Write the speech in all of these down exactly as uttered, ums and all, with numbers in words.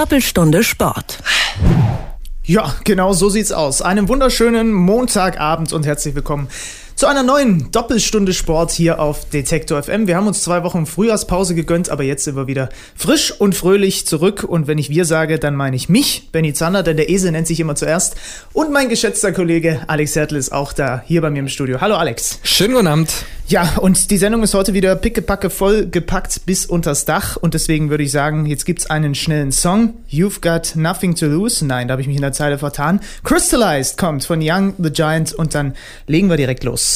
Doppelstunde Sport. Ja, genau so sieht's aus. Einen wunderschönen Montagabend und herzlich willkommen zu einer neuen Doppelstunde Sport hier auf Detektor F M. Wir haben uns zwei Wochen Frühjahrspause gegönnt, aber jetzt sind wir wieder frisch und fröhlich zurück. Und wenn ich wir sage, dann meine ich mich, Benny Zander, denn der Esel nennt sich immer zuerst. Und mein geschätzter Kollege Alex Hertel ist auch da, hier bei mir im Studio. Hallo Alex. Schönen guten Abend. Ja, und die Sendung ist heute wieder pickepacke voll gepackt bis unters Dach. Und deswegen würde ich sagen, jetzt gibt's einen schnellen Song. You've Got Nothing to Lose. Nein, da habe ich mich in der Zeile vertan. Crystallized kommt von Young the Giant und dann legen wir direkt los.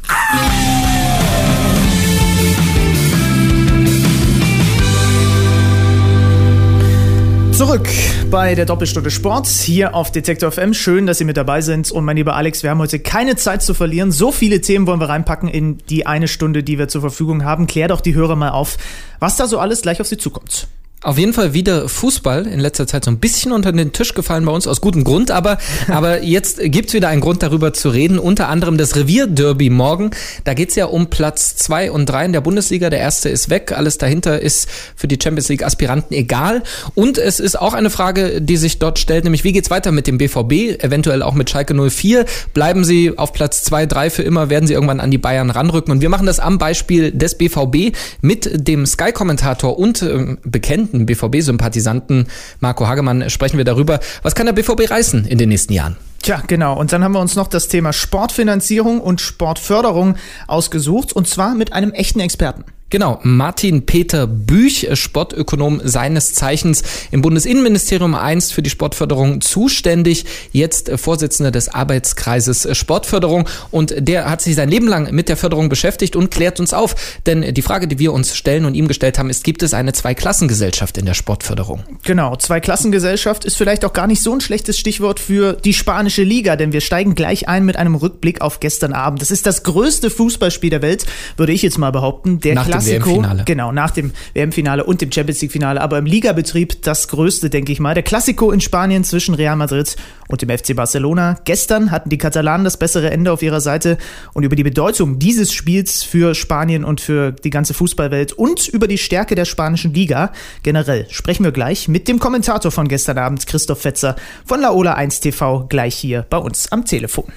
Zurück bei der Doppelstunde Sport hier auf Detektor F M. Schön, dass Sie mit dabei sind. Und mein lieber Alex, wir haben heute keine Zeit zu verlieren. So viele Themen wollen wir reinpacken in die eine Stunde, die wir zur Verfügung haben. Klär doch die Hörer mal auf, was da so alles gleich auf Sie zukommt. Auf jeden Fall wieder Fußball, in letzter Zeit so ein bisschen unter den Tisch gefallen bei uns, aus gutem Grund, aber aber jetzt gibt's wieder einen Grund, darüber zu reden, unter anderem das Revierderby morgen. Da geht's ja um Platz zwei und drei in der Bundesliga, der erste ist weg, alles dahinter ist für die Champions League Aspiranten egal und es ist auch eine Frage, die sich dort stellt, nämlich wie geht's weiter mit dem B V B, eventuell auch mit Schalke null vier, bleiben sie auf Platz zwei, drei für immer, werden sie irgendwann an die Bayern ranrücken und wir machen das am Beispiel des B V B mit dem Sky-Kommentator und äh, bekannten B V B-Sympathisanten Marco Hagemann sprechen wir darüber, was kann der B V B reißen in den nächsten Jahren. Tja, genau. Und dann haben wir uns noch das Thema Sportfinanzierung und Sportförderung ausgesucht und zwar mit einem echten Experten. Genau, Martin Peter Büch, Sportökonom seines Zeichens im Bundesinnenministerium einst für die Sportförderung zuständig, jetzt Vorsitzender des Arbeitskreises Sportförderung und der hat sich sein Leben lang mit der Förderung beschäftigt und klärt uns auf, denn die Frage, die wir uns stellen und ihm gestellt haben, ist, gibt es eine Zweiklassengesellschaft in der Sportförderung? Genau, Zweiklassengesellschaft ist vielleicht auch gar nicht so ein schlechtes Stichwort für die spanische Liga, denn wir steigen gleich ein mit einem Rückblick auf gestern Abend. Das ist das größte Fußballspiel der Welt, würde ich jetzt mal behaupten, der Nach Klassiko, W M-Finale. Genau, nach dem W M-Finale und dem Champions-League-Finale, aber im Ligabetrieb das größte, denke ich mal. Der Klassiko in Spanien zwischen Real Madrid und dem F C Barcelona. Gestern hatten die Katalanen das bessere Ende auf ihrer Seite und über die Bedeutung dieses Spiels für Spanien und für die ganze Fußballwelt und über die Stärke der spanischen Liga generell sprechen wir gleich mit dem Kommentator von gestern Abend, Christoph Fetzer von Laola eins T V, gleich hier bei uns am Telefon.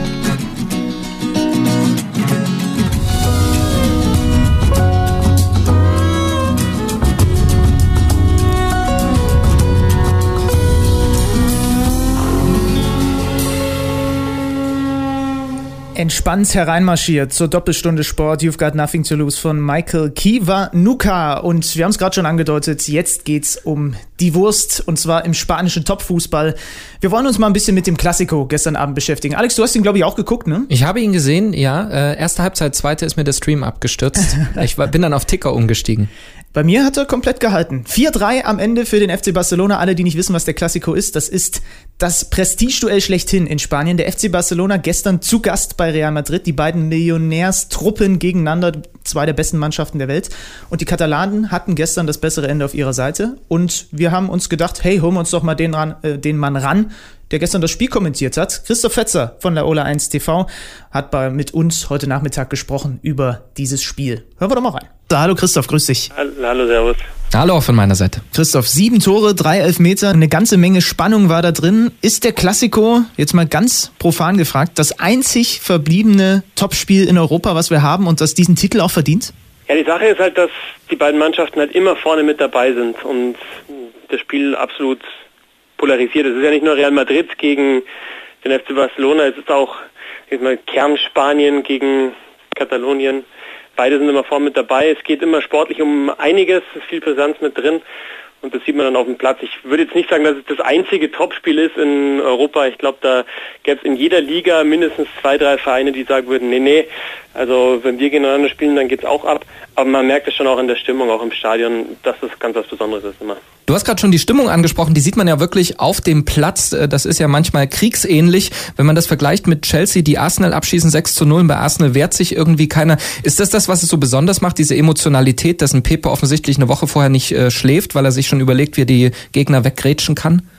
Entspannt hereinmarschiert zur Doppelstunde Sport. You've Got Nothing to Lose von Michael Kiwanuka. Und wir haben es gerade schon angedeutet, jetzt geht's um die Wurst und zwar im spanischen Topfußball. Wir wollen uns mal ein bisschen mit dem Klassiko gestern Abend beschäftigen. Alex, du hast ihn, glaube ich, auch geguckt, ne? Ich habe ihn gesehen, ja. Äh, erste Halbzeit, zweite ist mir der Stream abgestürzt. Ich war, bin dann auf Ticker umgestiegen. Bei mir hat er komplett gehalten. vier drei am Ende für den F C Barcelona. Alle, die nicht wissen, was der Klassiko ist, das ist das Prestigeduell schlechthin in Spanien. Der F C Barcelona gestern zu Gast bei Real Madrid. Die beiden Millionärstruppen gegeneinander, zwei der besten Mannschaften der Welt. Und die Katalanen hatten gestern das bessere Ende auf ihrer Seite. Und wir haben uns gedacht, hey, holen wir uns doch mal den, ran, äh, den Mann ran, der gestern das Spiel kommentiert hat. Christoph Fetzer von Laola eins T V hat bei, mit uns heute Nachmittag gesprochen über dieses Spiel. Hören wir doch mal rein. Hallo Christoph, grüß dich. Hallo, hallo, servus. Hallo auch von meiner Seite. Christoph, sieben Tore, drei Elfmeter, eine ganze Menge Spannung war da drin. Ist der Klassiko, jetzt mal ganz profan gefragt, das einzig verbliebene Topspiel in Europa, was wir haben und das diesen Titel auch verdient? Ja, die Sache ist halt, dass die beiden Mannschaften halt immer vorne mit dabei sind und das Spiel absolut polarisiert. Es ist ja nicht nur Real Madrid gegen den F C Barcelona, es ist auch ich mal, Kernspanien gegen Katalonien. Beide sind immer vorne mit dabei. Es geht immer sportlich um einiges, es ist viel Brisanz mit drin und das sieht man dann auf dem Platz. Ich würde jetzt nicht sagen, dass es das einzige Topspiel ist in Europa. Ich glaube, da gäbe es in jeder Liga mindestens zwei, drei Vereine, die sagen würden, nee, nee, also wenn wir gegeneinander spielen, dann geht's auch ab. Aber man merkt es schon auch in der Stimmung, auch im Stadion, dass das ganz was Besonderes ist immer. Du hast gerade schon die Stimmung angesprochen, die sieht man ja wirklich auf dem Platz. Das ist ja manchmal kriegsähnlich, wenn man das vergleicht mit Chelsea, die Arsenal abschießen sechs zu null. Bei Arsenal wehrt sich irgendwie keiner. Ist das das, was es so besonders macht, diese Emotionalität, dass ein Pepe offensichtlich eine Woche vorher nicht äh, schläft, weil er sich schon überlegt, wie er die Gegner weggrätschen kann?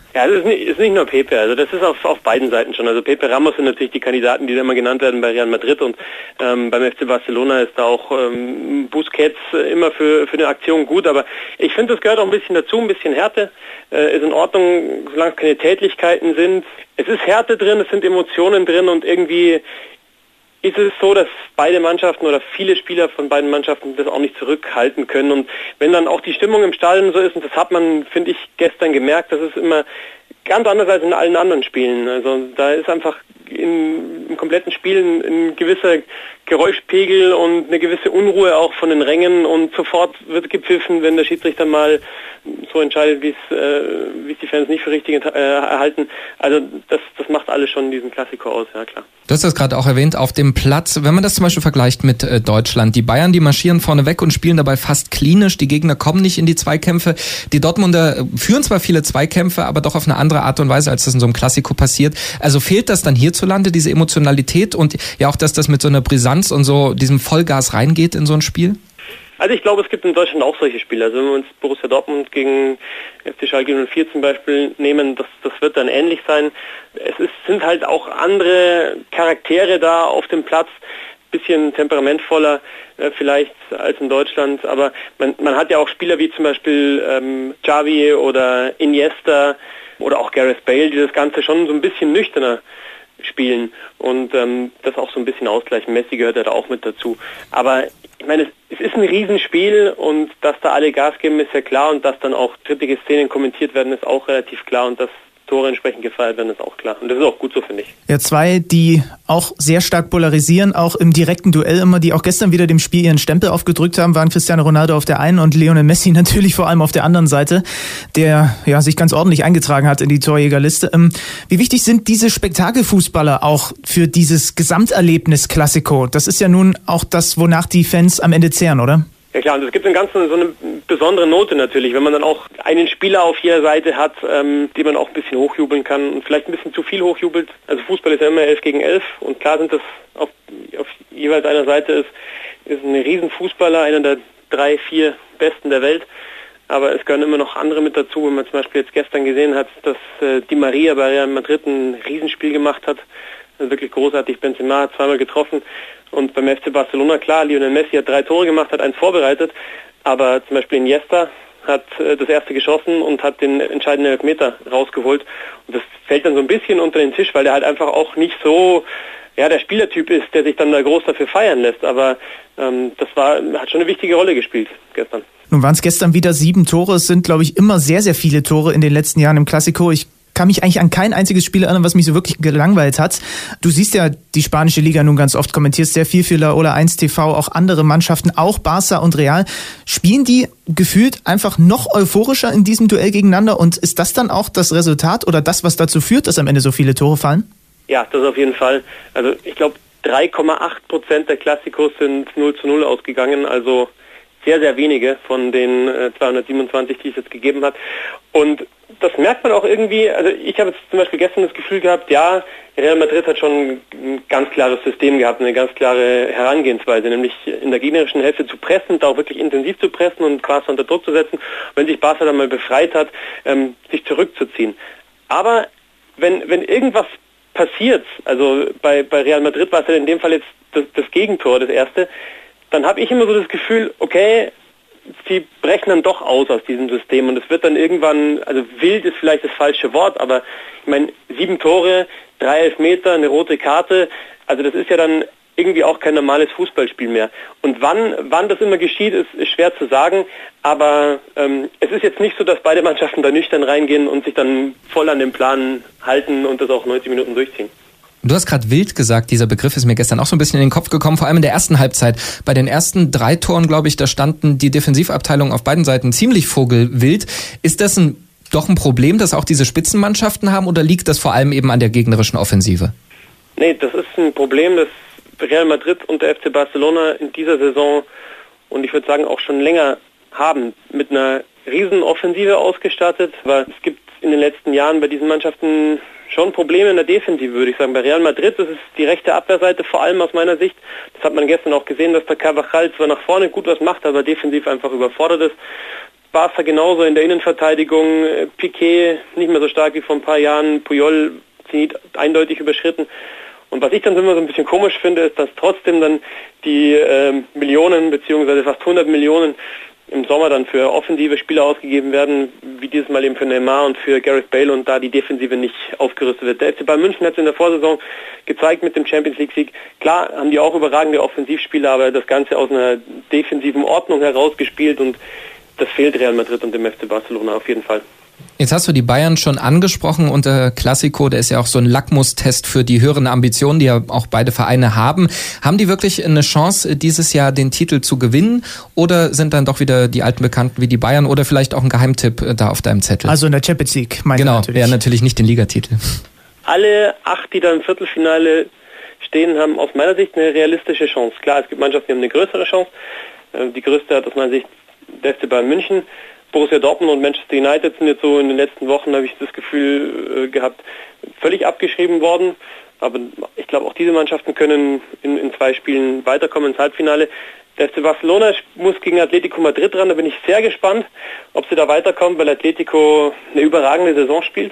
Ja, es ist nicht, ist nicht nur Pepe, also das ist auf, auf beiden Seiten schon. Also Pepe, Ramos sind natürlich die Kandidaten, die da immer genannt werden bei Real Madrid, und ähm, beim F C Barcelona ist da auch ähm, Busquets immer für, für eine Aktion gut, aber ich finde, das gehört auch ein bisschen dazu, ein bisschen Härte äh, ist in Ordnung, solange es keine Tätlichkeiten sind. Es ist Härte drin, es sind Emotionen drin, und irgendwie ist es so, dass beide Mannschaften oder viele Spieler von beiden Mannschaften das auch nicht zurückhalten können. Und wenn dann auch die Stimmung im Stadion so ist, und das hat man, finde ich, gestern gemerkt, das ist immer ganz anders als in allen anderen Spielen. Also da ist einfach in, im kompletten Spiel ein, ein gewisser Geräuschpegel und eine gewisse Unruhe auch von den Rängen, und sofort wird gepfiffen, wenn der Schiedsrichter mal so entscheidet, wie es äh, wie es die Fans nicht für richtig äh, erhalten. Also das, das macht alles schon diesen Klassiker aus, ja klar. Du hast das gerade auch erwähnt, auf dem Platz, wenn man das zum Beispiel vergleicht mit äh, Deutschland, die Bayern, die marschieren vorne weg und spielen dabei fast klinisch, die Gegner kommen nicht in die Zweikämpfe, die Dortmunder führen zwar viele Zweikämpfe, aber doch auf eine andere Art und Weise, als das in so einem Klassiko passiert. Also fehlt das dann hierzulande, diese Emotionalität und ja auch, dass das mit so einer Brisanz und so diesem Vollgas reingeht in so ein Spiel? Also ich glaube, es gibt in Deutschland auch solche Spiele. Also wenn wir uns Borussia Dortmund gegen F C Schalke null vier zum Beispiel nehmen, das, das wird dann ähnlich sein. Es ist, sind halt auch andere Charaktere da auf dem Platz, bisschen temperamentvoller äh, vielleicht als in Deutschland, aber man, man hat ja auch Spieler wie zum Beispiel ähm, Xavi oder Iniesta oder auch Gareth Bale, die das Ganze schon so ein bisschen nüchterner spielen und ähm, das auch so ein bisschen ausgleichen. Messi gehört ja da auch mit dazu. Aber ich meine, es, es ist ein Riesenspiel, und dass da alle Gas geben, ist ja klar, und dass dann auch trittige Szenen kommentiert werden, ist auch relativ klar, und dass Tore entsprechend gefeiert werden, ist auch klar. Und das ist auch gut so, finde ich. Ja, zwei, die auch sehr stark polarisieren, auch im direkten Duell immer, die auch gestern wieder dem Spiel ihren Stempel aufgedrückt haben, waren Cristiano Ronaldo auf der einen und Lionel Messi natürlich vor allem auf der anderen Seite, der ja sich ganz ordentlich eingetragen hat in die Torjägerliste. Ähm, wie wichtig sind diese Spektakelfußballer auch für dieses Gesamterlebnis Klassiko? Das ist ja nun auch das, wonach die Fans am Ende zehren, oder? Ja klar, und es gibt im Ganzen so eine besondere Note natürlich, wenn man dann auch einen Spieler auf jeder Seite hat, ähm, die man auch ein bisschen hochjubeln kann und vielleicht ein bisschen zu viel hochjubelt. Also Fußball ist ja immer elf gegen elf, und klar sind das auf, auf jeweils einer Seite ist, ist ein Riesenfußballer, einer der drei, vier Besten der Welt. Aber es gehören immer noch andere mit dazu, wenn man zum Beispiel jetzt gestern gesehen hat, dass äh, Di Maria bei Real Madrid ein Riesenspiel gemacht hat. Also wirklich großartig, Benzema hat zweimal getroffen. Und beim F C Barcelona, klar, Lionel Messi hat drei Tore gemacht, hat eins vorbereitet, aber zum Beispiel Iniesta hat äh, das erste geschossen und hat den entscheidenden Elfmeter rausgeholt. Und das fällt dann so ein bisschen unter den Tisch, weil er halt einfach auch nicht so, ja, der Spielertyp ist, der sich dann da groß dafür feiern lässt. Aber ähm, das war, hat schon eine wichtige Rolle gespielt gestern. Nun waren es gestern wieder sieben Tore. Es sind, glaube ich, immer sehr, sehr viele Tore in den letzten Jahren im Klassiko. Ich kann mich eigentlich an kein einziges Spiel erinnern, was mich so wirklich gelangweilt hat. Du siehst ja die spanische Liga nun ganz oft, kommentierst sehr viel für La Ola eins T V, auch andere Mannschaften, auch Barca und Real. Spielen die gefühlt einfach noch euphorischer in diesem Duell gegeneinander, und ist das dann auch das Resultat oder das, was dazu führt, dass am Ende so viele Tore fallen? Ja, das auf jeden Fall. Also ich glaube, drei Komma acht Prozent der Klassikos sind null zu null ausgegangen, also sehr, sehr wenige von den äh, zweihundertsiebenundzwanzig, die es jetzt gegeben hat. Und das merkt man auch irgendwie, also ich habe jetzt zum Beispiel gestern das Gefühl gehabt, ja, Real Madrid hat schon ein ganz klares System gehabt, eine ganz klare Herangehensweise, nämlich in der gegnerischen Hälfte zu pressen, da auch wirklich intensiv zu pressen und Barca unter Druck zu setzen. Wenn sich Barca dann mal befreit hat, ähm, sich zurückzuziehen. Aber wenn, wenn irgendwas passiert, also bei, bei Real Madrid war es ja in dem Fall jetzt das, das Gegentor, das erste, dann habe ich immer so das Gefühl, okay, sie brechen dann doch aus aus diesem System, und es wird dann irgendwann, also wild ist vielleicht das falsche Wort, aber ich meine, sieben Tore, drei Elfmeter, eine rote Karte, also das ist ja dann irgendwie auch kein normales Fußballspiel mehr. Und wann wann das immer geschieht, ist, ist schwer zu sagen, aber ähm, es ist jetzt nicht so, dass beide Mannschaften da nüchtern reingehen und sich dann voll an den Plan halten und das auch neunzig Minuten durchziehen. Du hast gerade wild gesagt, dieser Begriff ist mir gestern auch so ein bisschen in den Kopf gekommen, vor allem in der ersten Halbzeit. Bei den ersten drei Toren, glaube ich, da standen die Defensivabteilungen auf beiden Seiten ziemlich vogelwild. Ist das ein, doch ein Problem, dass auch diese Spitzenmannschaften haben, oder liegt das vor allem eben an der gegnerischen Offensive? Nee, das ist ein Problem, das Real Madrid und der F C Barcelona in dieser Saison, und ich würde sagen auch schon länger, haben, mit einer riesen Offensive ausgestattet. Aber es gibt in den letzten Jahren bei diesen Mannschaften schon Probleme in der Defensive, würde ich sagen. Bei Real Madrid, das ist die rechte Abwehrseite vor allem aus meiner Sicht. Das hat man gestern auch gesehen, dass der Carvajal zwar nach vorne gut was macht, aber defensiv einfach überfordert ist. Barca genauso in der Innenverteidigung. Piqué nicht mehr so stark wie vor ein paar Jahren. Puyol Zenit eindeutig überschritten. Und was ich dann immer so ein bisschen komisch finde, ist, dass trotzdem dann die äh, Millionen beziehungsweise fast hundert Millionen im Sommer dann für offensive Spieler ausgegeben werden, wie dieses Mal eben für Neymar und für Gareth Bale, und da die Defensive nicht aufgerüstet wird. Der F C Bayern München hat es in der Vorsaison gezeigt mit dem Champions League Sieg. Klar haben die auch überragende Offensivspieler, aber das Ganze aus einer defensiven Ordnung herausgespielt, und das fehlt Real Madrid und dem F C Barcelona auf jeden Fall. Jetzt hast du die Bayern schon angesprochen, und der Clasico, der ist ja auch so ein Lackmustest für die höheren Ambitionen, die ja auch beide Vereine haben. Haben die wirklich eine Chance, dieses Jahr den Titel zu gewinnen, oder sind dann doch wieder die alten Bekannten wie die Bayern, oder vielleicht auch ein Geheimtipp da auf deinem Zettel? Also in der Champions League, meinst genau, du natürlich. Genau, ja, natürlich nicht den Ligatitel. Alle acht, die da im Viertelfinale stehen, haben aus meiner Sicht eine realistische Chance. Klar, es gibt Mannschaften, die haben eine größere Chance. Die größte hat aus meiner Sicht der F C Bayern München. Borussia Dortmund und Manchester United sind jetzt so in den letzten Wochen, habe ich das Gefühl äh, gehabt, völlig abgeschrieben worden. Aber ich glaube, auch diese Mannschaften können in, in zwei Spielen weiterkommen ins Halbfinale. Der F C Barcelona muss gegen Atletico Madrid ran, da bin ich sehr gespannt, ob sie da weiterkommt, weil Atletico eine überragende Saison spielt.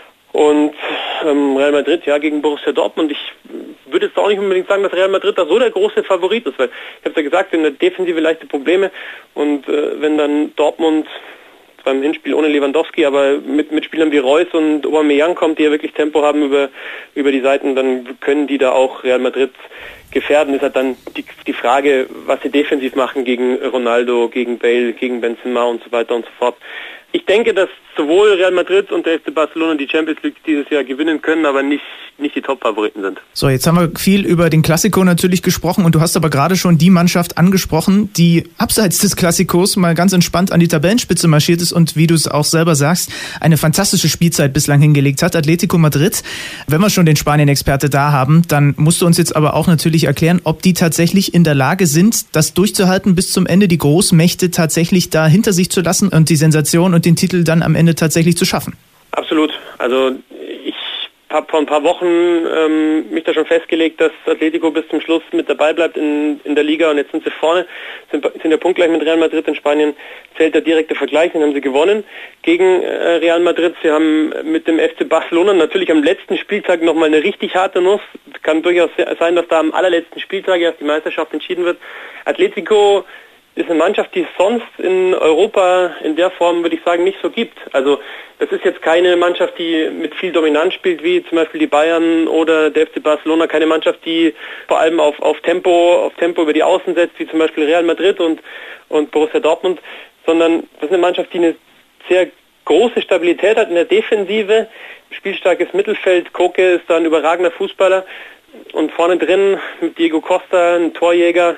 Und ähm, Real Madrid, ja, gegen Borussia Dortmund. Ich würde jetzt auch nicht unbedingt sagen, dass Real Madrid da so der große Favorit ist, weil ich habe ja gesagt, in der Defensive leichte Probleme, und äh, wenn dann Dortmund beim Hinspiel ohne Lewandowski, aber mit, mit Spielern wie Reus und Aubameyang kommt, die ja wirklich Tempo haben über, über die Seiten, dann können die da auch Real Madrid gefährden. Ist halt dann die, die Frage, was sie defensiv machen gegen Ronaldo, gegen Bale, gegen Benzema und so weiter und so fort. Ich denke, dass sowohl Real Madrid und der F C Barcelona die Champions League dieses Jahr gewinnen können, aber nicht, nicht die Top-Favoriten sind. So, jetzt haben wir viel über den Clasico natürlich gesprochen, und du hast aber gerade schon die Mannschaft angesprochen, die abseits des Klassikos mal ganz entspannt an die Tabellenspitze marschiert ist und, wie du es auch selber sagst, eine fantastische Spielzeit bislang hingelegt hat, Atletico Madrid. Wenn wir schon den Spanien-Experte da haben, dann musst du uns jetzt aber auch natürlich erklären, ob die tatsächlich in der Lage sind, das durchzuhalten bis zum Ende, die Großmächte tatsächlich da hinter sich zu lassen und die Sensation und den Titel dann am Ende tatsächlich zu schaffen. Absolut. Also ich habe vor ein paar Wochen ähm, mich da schon festgelegt, dass Atletico bis zum Schluss mit dabei bleibt in, in der Liga, und jetzt sind sie vorne, sind, sind ja punktgleich mit Real Madrid. In Spanien zählt der direkte Vergleich, den haben sie gewonnen gegen äh, Real Madrid. Sie haben mit dem F C Barcelona natürlich am letzten Spieltag nochmal eine richtig harte Nuss. Kann durchaus sein, dass da am allerletzten Spieltag erst die Meisterschaft entschieden wird. Atletico ist eine Mannschaft, die es sonst in Europa in der Form, würde ich sagen, nicht so gibt. Also das ist jetzt keine Mannschaft, die mit viel Dominanz spielt, wie zum Beispiel die Bayern oder der F C Barcelona. Keine Mannschaft, die vor allem auf, auf Tempo, auf Tempo über die Außen setzt, wie zum Beispiel Real Madrid und, und Borussia Dortmund, sondern das ist eine Mannschaft, die eine sehr große Stabilität hat in der Defensive, spielstarkes Mittelfeld. Koke ist da ein überragender Fußballer, und vorne drin mit Diego Costa, ein Torjäger,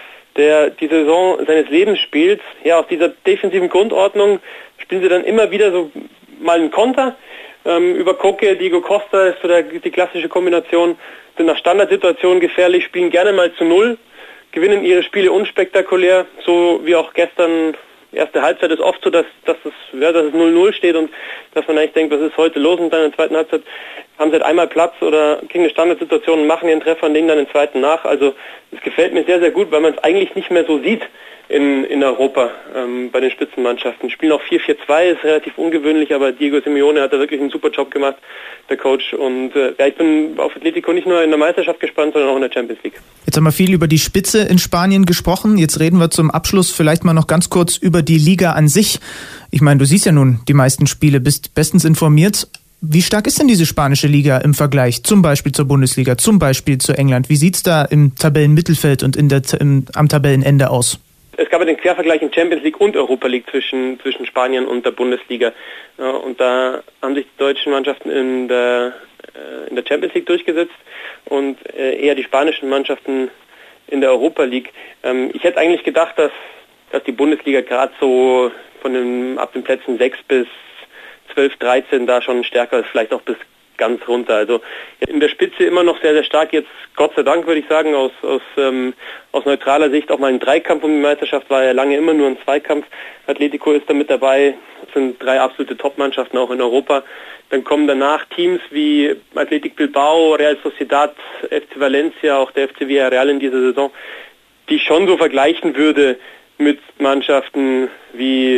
der die Saison seines Lebens spielt. Ja, aus dieser defensiven Grundordnung spielen sie dann immer wieder so mal einen Konter. Ähm, über Koke, Diego Costa ist so der, die klassische Kombination, sind nach Standardsituationen gefährlich, spielen gerne mal zu Null, gewinnen ihre Spiele unspektakulär, so wie auch gestern. Erste Halbzeit ist oft so, dass, dass, es, ja, dass es null null steht und dass man eigentlich denkt, was ist heute los, und dann in der zweiten Halbzeit haben sie halt einmal Platz oder kriegen eine Standardsituation und machen ihren Treffer und legen dann den zweiten nach. Also es gefällt mir sehr, sehr gut, weil man es eigentlich nicht mehr so sieht in, in Europa ähm, bei den Spitzenmannschaften. Spielen auch vier vier zwei, ist relativ ungewöhnlich, aber Diego Simeone hat da wirklich einen super Job gemacht, der Coach. Und äh, ja, ich bin auf Atletico nicht nur in der Meisterschaft gespannt, sondern auch in der Champions League. Jetzt haben wir viel über die Spitze in Spanien gesprochen. Jetzt reden wir zum Abschluss vielleicht mal noch ganz kurz über die Liga an sich. Ich meine, du siehst ja nun die meisten Spiele, bist bestens informiert. Wie stark ist denn diese spanische Liga im Vergleich zum Beispiel zur Bundesliga, zum Beispiel zu England? Wie sieht's da im Tabellenmittelfeld und in der, im, am Tabellenende aus? Es gab ja den Quervergleich in Champions League und Europa League zwischen, zwischen Spanien und der Bundesliga. Ja, und da haben sich die deutschen Mannschaften in der, äh, in der Champions League durchgesetzt und äh, eher die spanischen Mannschaften in der Europa League. Ähm, ich hätte eigentlich gedacht, dass, dass die Bundesliga gerade so von den, ab den Plätzen sechs bis zwölf, dreizehn da schon stärker ist, vielleicht auch bis ganz runter. Also in der Spitze immer noch sehr, sehr stark. Jetzt Gott sei Dank, würde ich sagen, aus, aus, ähm, aus neutraler Sicht auch mal ein Dreikampf um die Meisterschaft, war ja lange immer nur ein Zweikampf. Atletico ist da mit dabei. Das sind drei absolute Top-Mannschaften auch in Europa. Dann kommen danach Teams wie Athletic Bilbao, Real Sociedad, F C Valencia, auch der F C Villarreal in dieser Saison, die ich schon so vergleichen würde mit Mannschaften wie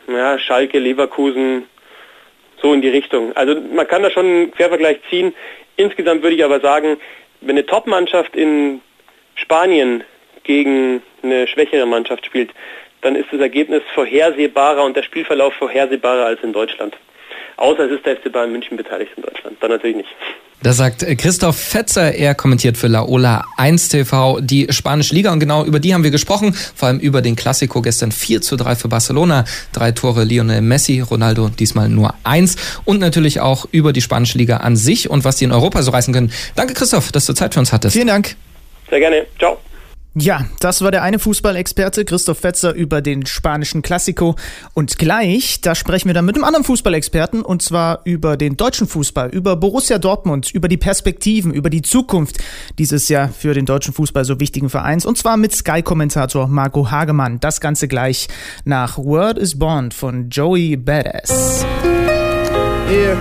ja, Schalke, Leverkusen, so in die Richtung. Also man kann da schon einen Quervergleich ziehen. Insgesamt würde ich aber sagen, wenn eine Top-Mannschaft in Spanien gegen eine schwächere Mannschaft spielt, dann ist das Ergebnis vorhersehbarer und der Spielverlauf vorhersehbarer als in Deutschland. Außer es ist der F C Bayern München beteiligt in Deutschland. Dann natürlich nicht. Das sagt Christoph Fetzer, er kommentiert für Laola eins T V die spanische Liga und genau über die haben wir gesprochen, vor allem über den Clasico gestern vier zu drei für Barcelona, drei Tore Lionel Messi, Ronaldo diesmal nur eins und natürlich auch über die spanische Liga an sich und was die in Europa so reißen können. Danke Christoph, dass du Zeit für uns hattest. Vielen Dank. Sehr gerne. Ciao. Ja, das war der eine Fußballexperte Christoph Fetzer über den spanischen Clasico. Und gleich, da sprechen wir dann mit einem anderen Fußballexperten, und zwar über den deutschen Fußball, über Borussia Dortmund, über die Perspektiven, über die Zukunft dieses ja für den deutschen Fußball so wichtigen Vereins, und zwar mit Sky-Kommentator Marco Hagemann. Das Ganze gleich nach Word is Bond von Joey Badass. Yeah.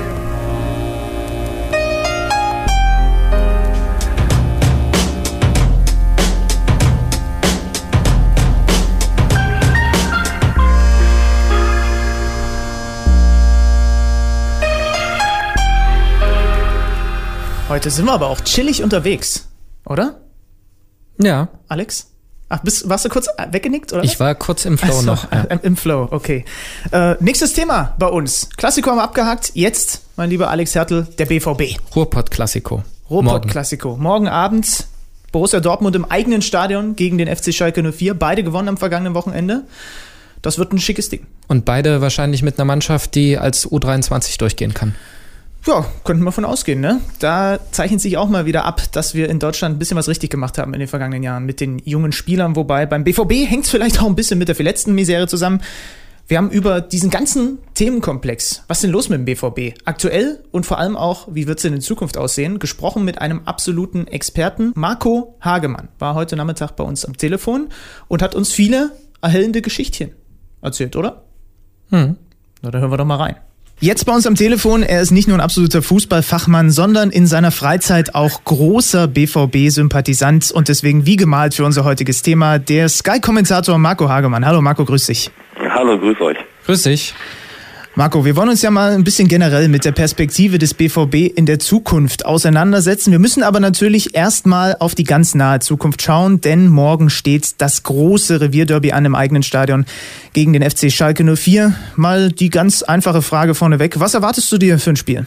Heute sind wir aber auch chillig unterwegs, oder? Ja. Alex? Ach, bist, warst du kurz weggenickt, oder? Ich war kurz im Flow Ach so, noch. Ja. Im Flow, okay. Äh, nächstes Thema bei uns. Clasico haben wir abgehakt. Jetzt, mein lieber Alex Hertel, der B V B. Ruhrpott-Clasico. Ruhrpott-Clasico. Morgen. Morgen Abend Borussia Dortmund im eigenen Stadion gegen den F C Schalke null vier. Beide gewonnen am vergangenen Wochenende. Das wird ein schickes Ding. Und beide wahrscheinlich mit einer Mannschaft, die als U dreiundzwanzig durchgehen kann. Ja, könnten wir von ausgehen, ne? Da zeichnet sich auch mal wieder ab, dass wir in Deutschland ein bisschen was richtig gemacht haben in den vergangenen Jahren mit den jungen Spielern. Wobei beim B V B hängt es vielleicht auch ein bisschen mit der verletzten Misere zusammen. Wir haben über diesen ganzen Themenkomplex, was ist denn los mit dem B V B, aktuell und vor allem auch, wie wird es in Zukunft aussehen, gesprochen mit einem absoluten Experten. Marco Hagemann war heute Nachmittag bei uns am Telefon und hat uns viele erhellende Geschichtchen erzählt, oder? Hm. Na, da hören wir doch mal rein. Jetzt bei uns am Telefon, er ist nicht nur ein absoluter Fußballfachmann, sondern in seiner Freizeit auch großer B V B-Sympathisant und deswegen wie gemalt für unser heutiges Thema, der Sky-Kommentator Marco Hagemann. Hallo Marco, grüß dich. Hallo, grüß euch. Grüß dich. Marco, wir wollen uns ja mal ein bisschen generell mit der Perspektive des B V B in der Zukunft auseinandersetzen. Wir müssen aber natürlich erstmal auf die ganz nahe Zukunft schauen, denn morgen steht das große Revierderby an im eigenen Stadion gegen den F C Schalke null vier. Mal die ganz einfache Frage vorneweg. Was erwartest du dir für ein Spiel?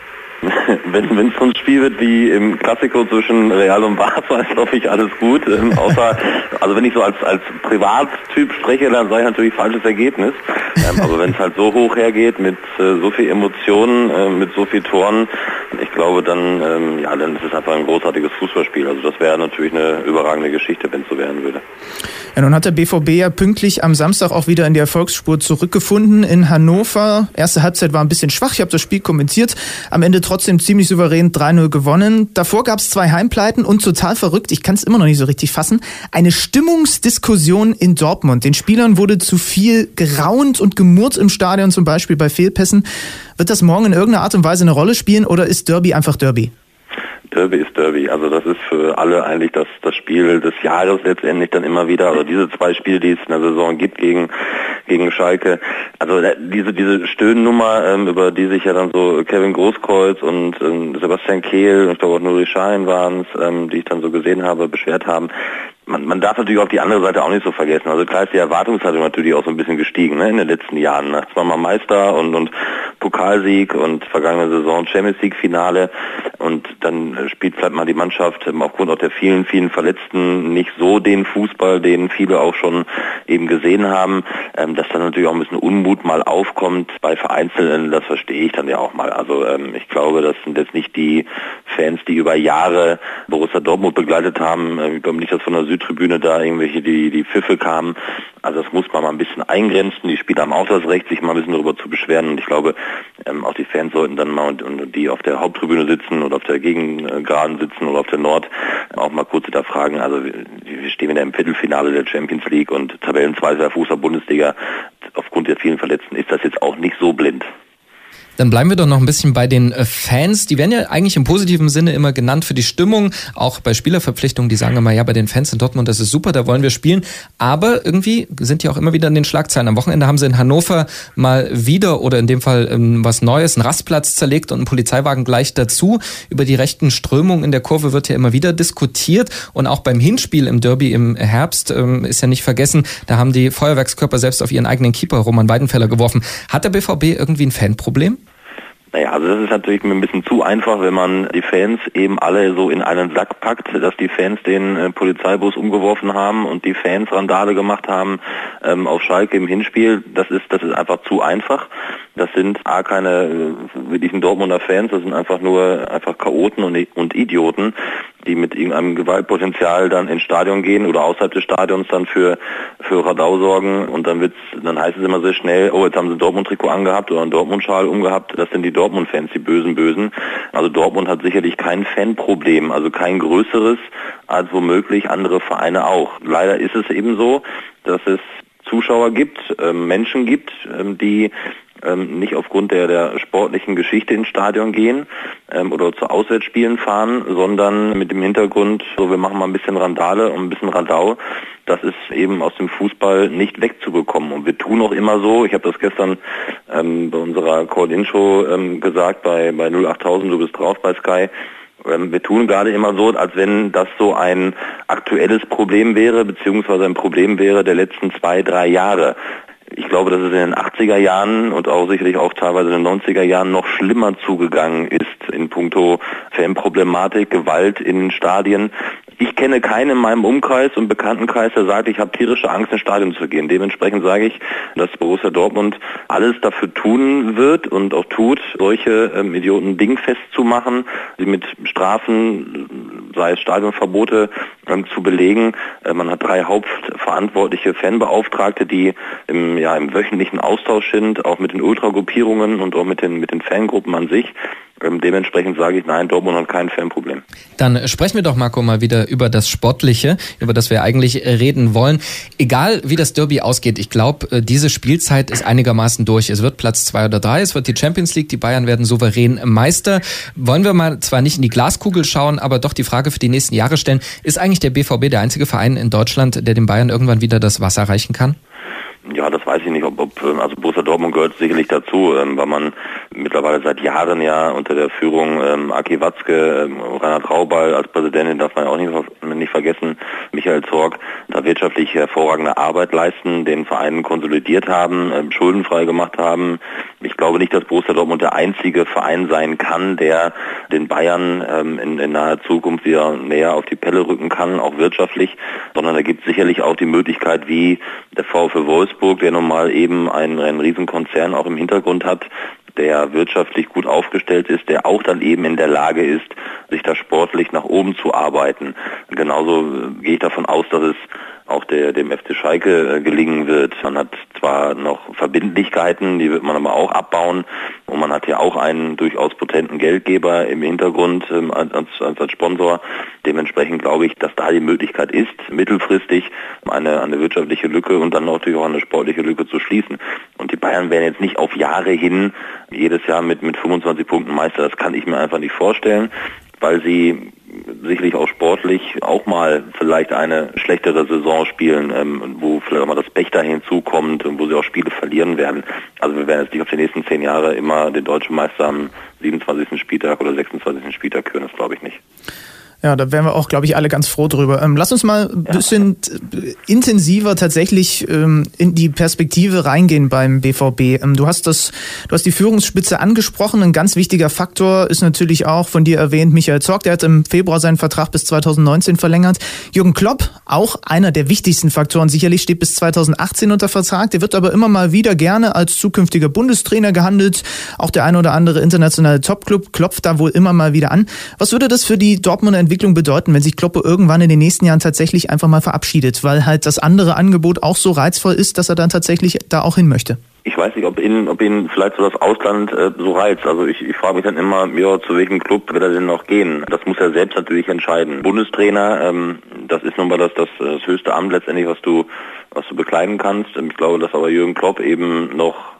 Wenn wenn es so ein Spiel wird wie im Clasico zwischen Real und Barca, ist hoffe ich alles gut. Ähm, außer, also wenn ich so als als Privattyp spreche, dann sage ich natürlich falsches Ergebnis. Ähm, aber wenn es halt so hoch hergeht mit äh, so viel Emotionen, äh, mit so viel Toren, ich glaube dann, ähm, ja, dann ist es einfach ein großartiges Fußballspiel. Also das wäre natürlich eine überragende Geschichte, wenn es so werden würde. Ja, nun hat der B V B ja pünktlich am Samstag auch wieder in die Erfolgsspur zurückgefunden in Hannover. Erste Halbzeit war ein bisschen schwach, ich habe das Spiel kommentiert. Am Ende trotzdem ziemlich souverän drei null gewonnen. Davor gab es zwei Heimpleiten und total verrückt, ich kann es immer noch nicht so richtig fassen, eine Stimmungsdiskussion in Dortmund. Den Spielern wurde zu viel geraunt und gemurrt im Stadion, zum Beispiel bei Fehlpässen. Wird das morgen in irgendeiner Art und Weise eine Rolle spielen oder ist Derby einfach Derby? Derby ist Derby, also das ist für alle eigentlich das das Spiel des Jahres letztendlich dann immer wieder, also diese zwei Spiele, die es in der Saison gibt gegen gegen Schalke, also diese diese Stöhnnummer, ähm, über die sich ja dann so Kevin Großkreuz und ähm, Sebastian Kehl und ich glaube auch Nuri Sahin waren es, ähm, die ich dann so gesehen habe, beschwert haben. Man, man darf natürlich auch die andere Seite auch nicht so vergessen. Also klar ist die Erwartungshaltung natürlich auch so ein bisschen gestiegen, ne, in den letzten Jahren. Ne? Zweimal Meister und, und Pokalsieg und vergangene Saison Champions League Finale und dann spielt vielleicht mal die Mannschaft ähm, aufgrund auch der vielen, vielen Verletzten nicht so den Fußball, den viele auch schon eben gesehen haben, ähm, dass dann natürlich auch ein bisschen Unmut mal aufkommt bei Vereinzelten, das verstehe ich dann ja auch mal. Also ähm, ich glaube, das sind jetzt nicht die Fans, die über Jahre Borussia Dortmund begleitet haben. Ich glaube nicht, dass von der Südtribüne da irgendwelche die die Pfiffe kamen. Also das muss man mal ein bisschen eingrenzen. Die Spieler haben auch das Recht, sich mal ein bisschen darüber zu beschweren. Und ich glaube, ähm, auch die Fans sollten dann mal und, und die auf der Haupttribüne sitzen oder auf der Gegengraden sitzen oder auf der Nord auch mal kurz hinterfragen. Also wir, wir stehen wieder im Viertelfinale der Champions League und Tabellenzweiter der Fußball-Bundesliga. Aufgrund der vielen Verletzten ist das jetzt auch nicht so blind. Dann bleiben wir doch noch ein bisschen bei den Fans. Die werden ja eigentlich im positiven Sinne immer genannt für die Stimmung, auch bei Spielerverpflichtungen. Die sagen immer, ja, bei den Fans in Dortmund, das ist super, da wollen wir spielen. Aber irgendwie sind die auch immer wieder in den Schlagzeilen. Am Wochenende haben sie in Hannover mal wieder oder in dem Fall ähm, was Neues, einen Rastplatz zerlegt und einen Polizeiwagen gleich dazu. Über die rechten Strömungen in der Kurve wird ja immer wieder diskutiert. Und auch beim Hinspiel im Derby im Herbst ähm, ist ja nicht vergessen, da haben die Feuerwerkskörper selbst auf ihren eigenen Keeper Roman Weidenfeller geworfen. Hat der B V B irgendwie ein Fanproblem? Naja, also das ist natürlich mir ein bisschen zu einfach, wenn man die Fans eben alle so in einen Sack packt, dass die Fans den äh, Polizeibus umgeworfen haben und die Fans Randale gemacht haben ähm, auf Schalke im Hinspiel. Das ist das ist einfach zu einfach. Das sind A, keine äh, wirklichen Dortmunder Fans, das sind einfach nur einfach Chaoten und, und Idioten, die mit irgendeinem Gewaltpotenzial dann ins Stadion gehen oder außerhalb des Stadions dann für für Radau sorgen und dann wird's, dann heißt es immer sehr schnell, oh, jetzt haben sie ein Dortmund-Trikot angehabt oder einen Dortmund-Schal umgehabt, das sind die Dortmund-Fans, die bösen Bösen. Also Dortmund hat sicherlich kein Fanproblem, also kein größeres als womöglich andere Vereine auch. Leider ist es eben so, dass es Zuschauer gibt, äh, Menschen gibt, äh, die ähm, nicht aufgrund der, der sportlichen Geschichte ins Stadion gehen ähm, oder zu Auswärtsspielen fahren, sondern mit dem Hintergrund, so wir machen mal ein bisschen Randale und ein bisschen Radau. Das ist eben aus dem Fußball nicht wegzubekommen. Und wir tun auch immer so, ich habe das gestern ähm, bei unserer Call-In-Show ähm, gesagt, bei, bei null achttausend, du bist drauf bei Sky, wir tun gerade immer so, als wenn das so ein aktuelles Problem wäre, beziehungsweise ein Problem wäre der letzten zwei, drei Jahre. Ich glaube, dass es in den achtziger Jahren und auch sicherlich auch teilweise in den neunziger Jahren noch schlimmer zugegangen ist in puncto Fanproblematik, Gewalt in den Stadien. Ich kenne keinen in meinem Umkreis und Bekanntenkreis, der sagt, ich habe tierische Angst, ins Stadion zu gehen. Dementsprechend sage ich, dass Borussia Dortmund alles dafür tun wird und auch tut, solche ähm, Idioten dingfest zu machen, sie mit Strafen, sei es Stadionverbote, ähm, zu belegen. Äh, man hat drei hauptverantwortliche Fanbeauftragte, die im, ja, im wöchentlichen Austausch sind, auch mit den Ultragruppierungen und auch mit den, mit den Fangruppen an sich. Ähm, dementsprechend sage ich, nein, Dortmund hat kein Fanproblem. Dann sprechen wir doch, Marco, mal wieder über das Sportliche, über das wir eigentlich reden wollen. Egal, wie das Derby ausgeht, ich glaube, diese Spielzeit ist einigermaßen durch. Es wird Platz zwei oder drei, es wird die Champions League, die Bayern werden souverän Meister. Wollen wir mal zwar nicht in die Glaskugel schauen, aber doch die Frage für die nächsten Jahre stellen, ist eigentlich der B V B der einzige Verein in Deutschland, der den Bayern irgendwann wieder das Wasser reichen kann? Ja, das weiß ich nicht, ob, ob also Borussia Dortmund gehört sicherlich dazu, ähm, weil man mittlerweile seit Jahren ja unter der Führung ähm, Aki Watzke, ähm, Reinhard Raubal als Präsidentin, darf man auch nicht, nicht vergessen, Michael Zorc, da wirtschaftlich hervorragende Arbeit leisten, den Verein konsolidiert haben, ähm, schuldenfrei gemacht haben. Ich glaube nicht, dass Borussia Dortmund der einzige Verein sein kann, der den Bayern ähm, in, in naher Zukunft wieder näher auf die Pelle rücken kann, auch wirtschaftlich, sondern da gibt es sicherlich auch die Möglichkeit, wie der VfL Wolfsburg, der nun mal eben einen, einen Riesenkonzern auch im Hintergrund hat, der wirtschaftlich gut aufgestellt ist, der auch dann eben in der Lage ist, sich da sportlich nach oben zu arbeiten. Genauso äh, gehe ich davon aus, dass es auch der, dem F C Schalke äh, gelingen wird. Man hat zwar noch Verbindlichkeiten, die wird man aber auch abbauen und man hat ja auch einen durchaus potenten Geldgeber im Hintergrund ähm, als, als, als Sponsor. Dementsprechend glaube ich, dass da die Möglichkeit ist, mittelfristig eine, eine wirtschaftliche Lücke und dann natürlich auch eine sportliche Lücke zu schließen. Und die Bayern werden jetzt nicht auf Jahre hin jedes Jahr mit, mit fünfundzwanzig Punkten Meister. Das kann ich mir einfach nicht vorstellen, weil sie sicherlich auch sportlich auch mal vielleicht eine schlechtere Saison spielen, ähm, wo vielleicht auch mal das Pech da hinzukommt und wo sie auch Spiele verlieren werden. Also wir werden jetzt nicht auf die nächsten zehn Jahre immer den deutschen Meister am siebenundzwanzigsten Spieltag oder sechsundzwanzigsten Spieltag küren, das glaube ich nicht. Ja, da wären wir auch, glaube ich, alle ganz froh drüber. Ähm, lass uns mal ein bisschen ja. intensiver tatsächlich ähm, in die Perspektive reingehen beim B V B. Ähm, du hast das, du hast die Führungsspitze angesprochen. Ein ganz wichtiger Faktor ist natürlich auch von dir erwähnt Michael Zorc. Der hat im Februar seinen Vertrag bis zweitausendneunzehn verlängert. Jürgen Klopp, auch einer der wichtigsten Faktoren sicherlich, steht bis zweitausendachtzehn unter Vertrag. Der wird aber immer mal wieder gerne als zukünftiger Bundestrainer gehandelt. Auch der ein oder andere internationale Topclub klopft da wohl immer mal wieder an. Was würde das für die Dortmunder Entwicklung bedeuten, wenn sich Klopp irgendwann in den nächsten Jahren tatsächlich einfach mal verabschiedet, weil halt das andere Angebot auch so reizvoll ist, dass er dann tatsächlich da auch hin möchte? Ich weiß nicht, ob ihn, ob ihn vielleicht so das Ausland äh, so reizt. Also ich, ich frage mich dann immer, ja, zu welchem Club wird er denn noch gehen? Das muss er selbst natürlich entscheiden. Bundestrainer, ähm, das ist nun mal das, das, das höchste Amt letztendlich, was du, was du bekleiden kannst. Ich glaube, dass aber Jürgen Klopp eben noch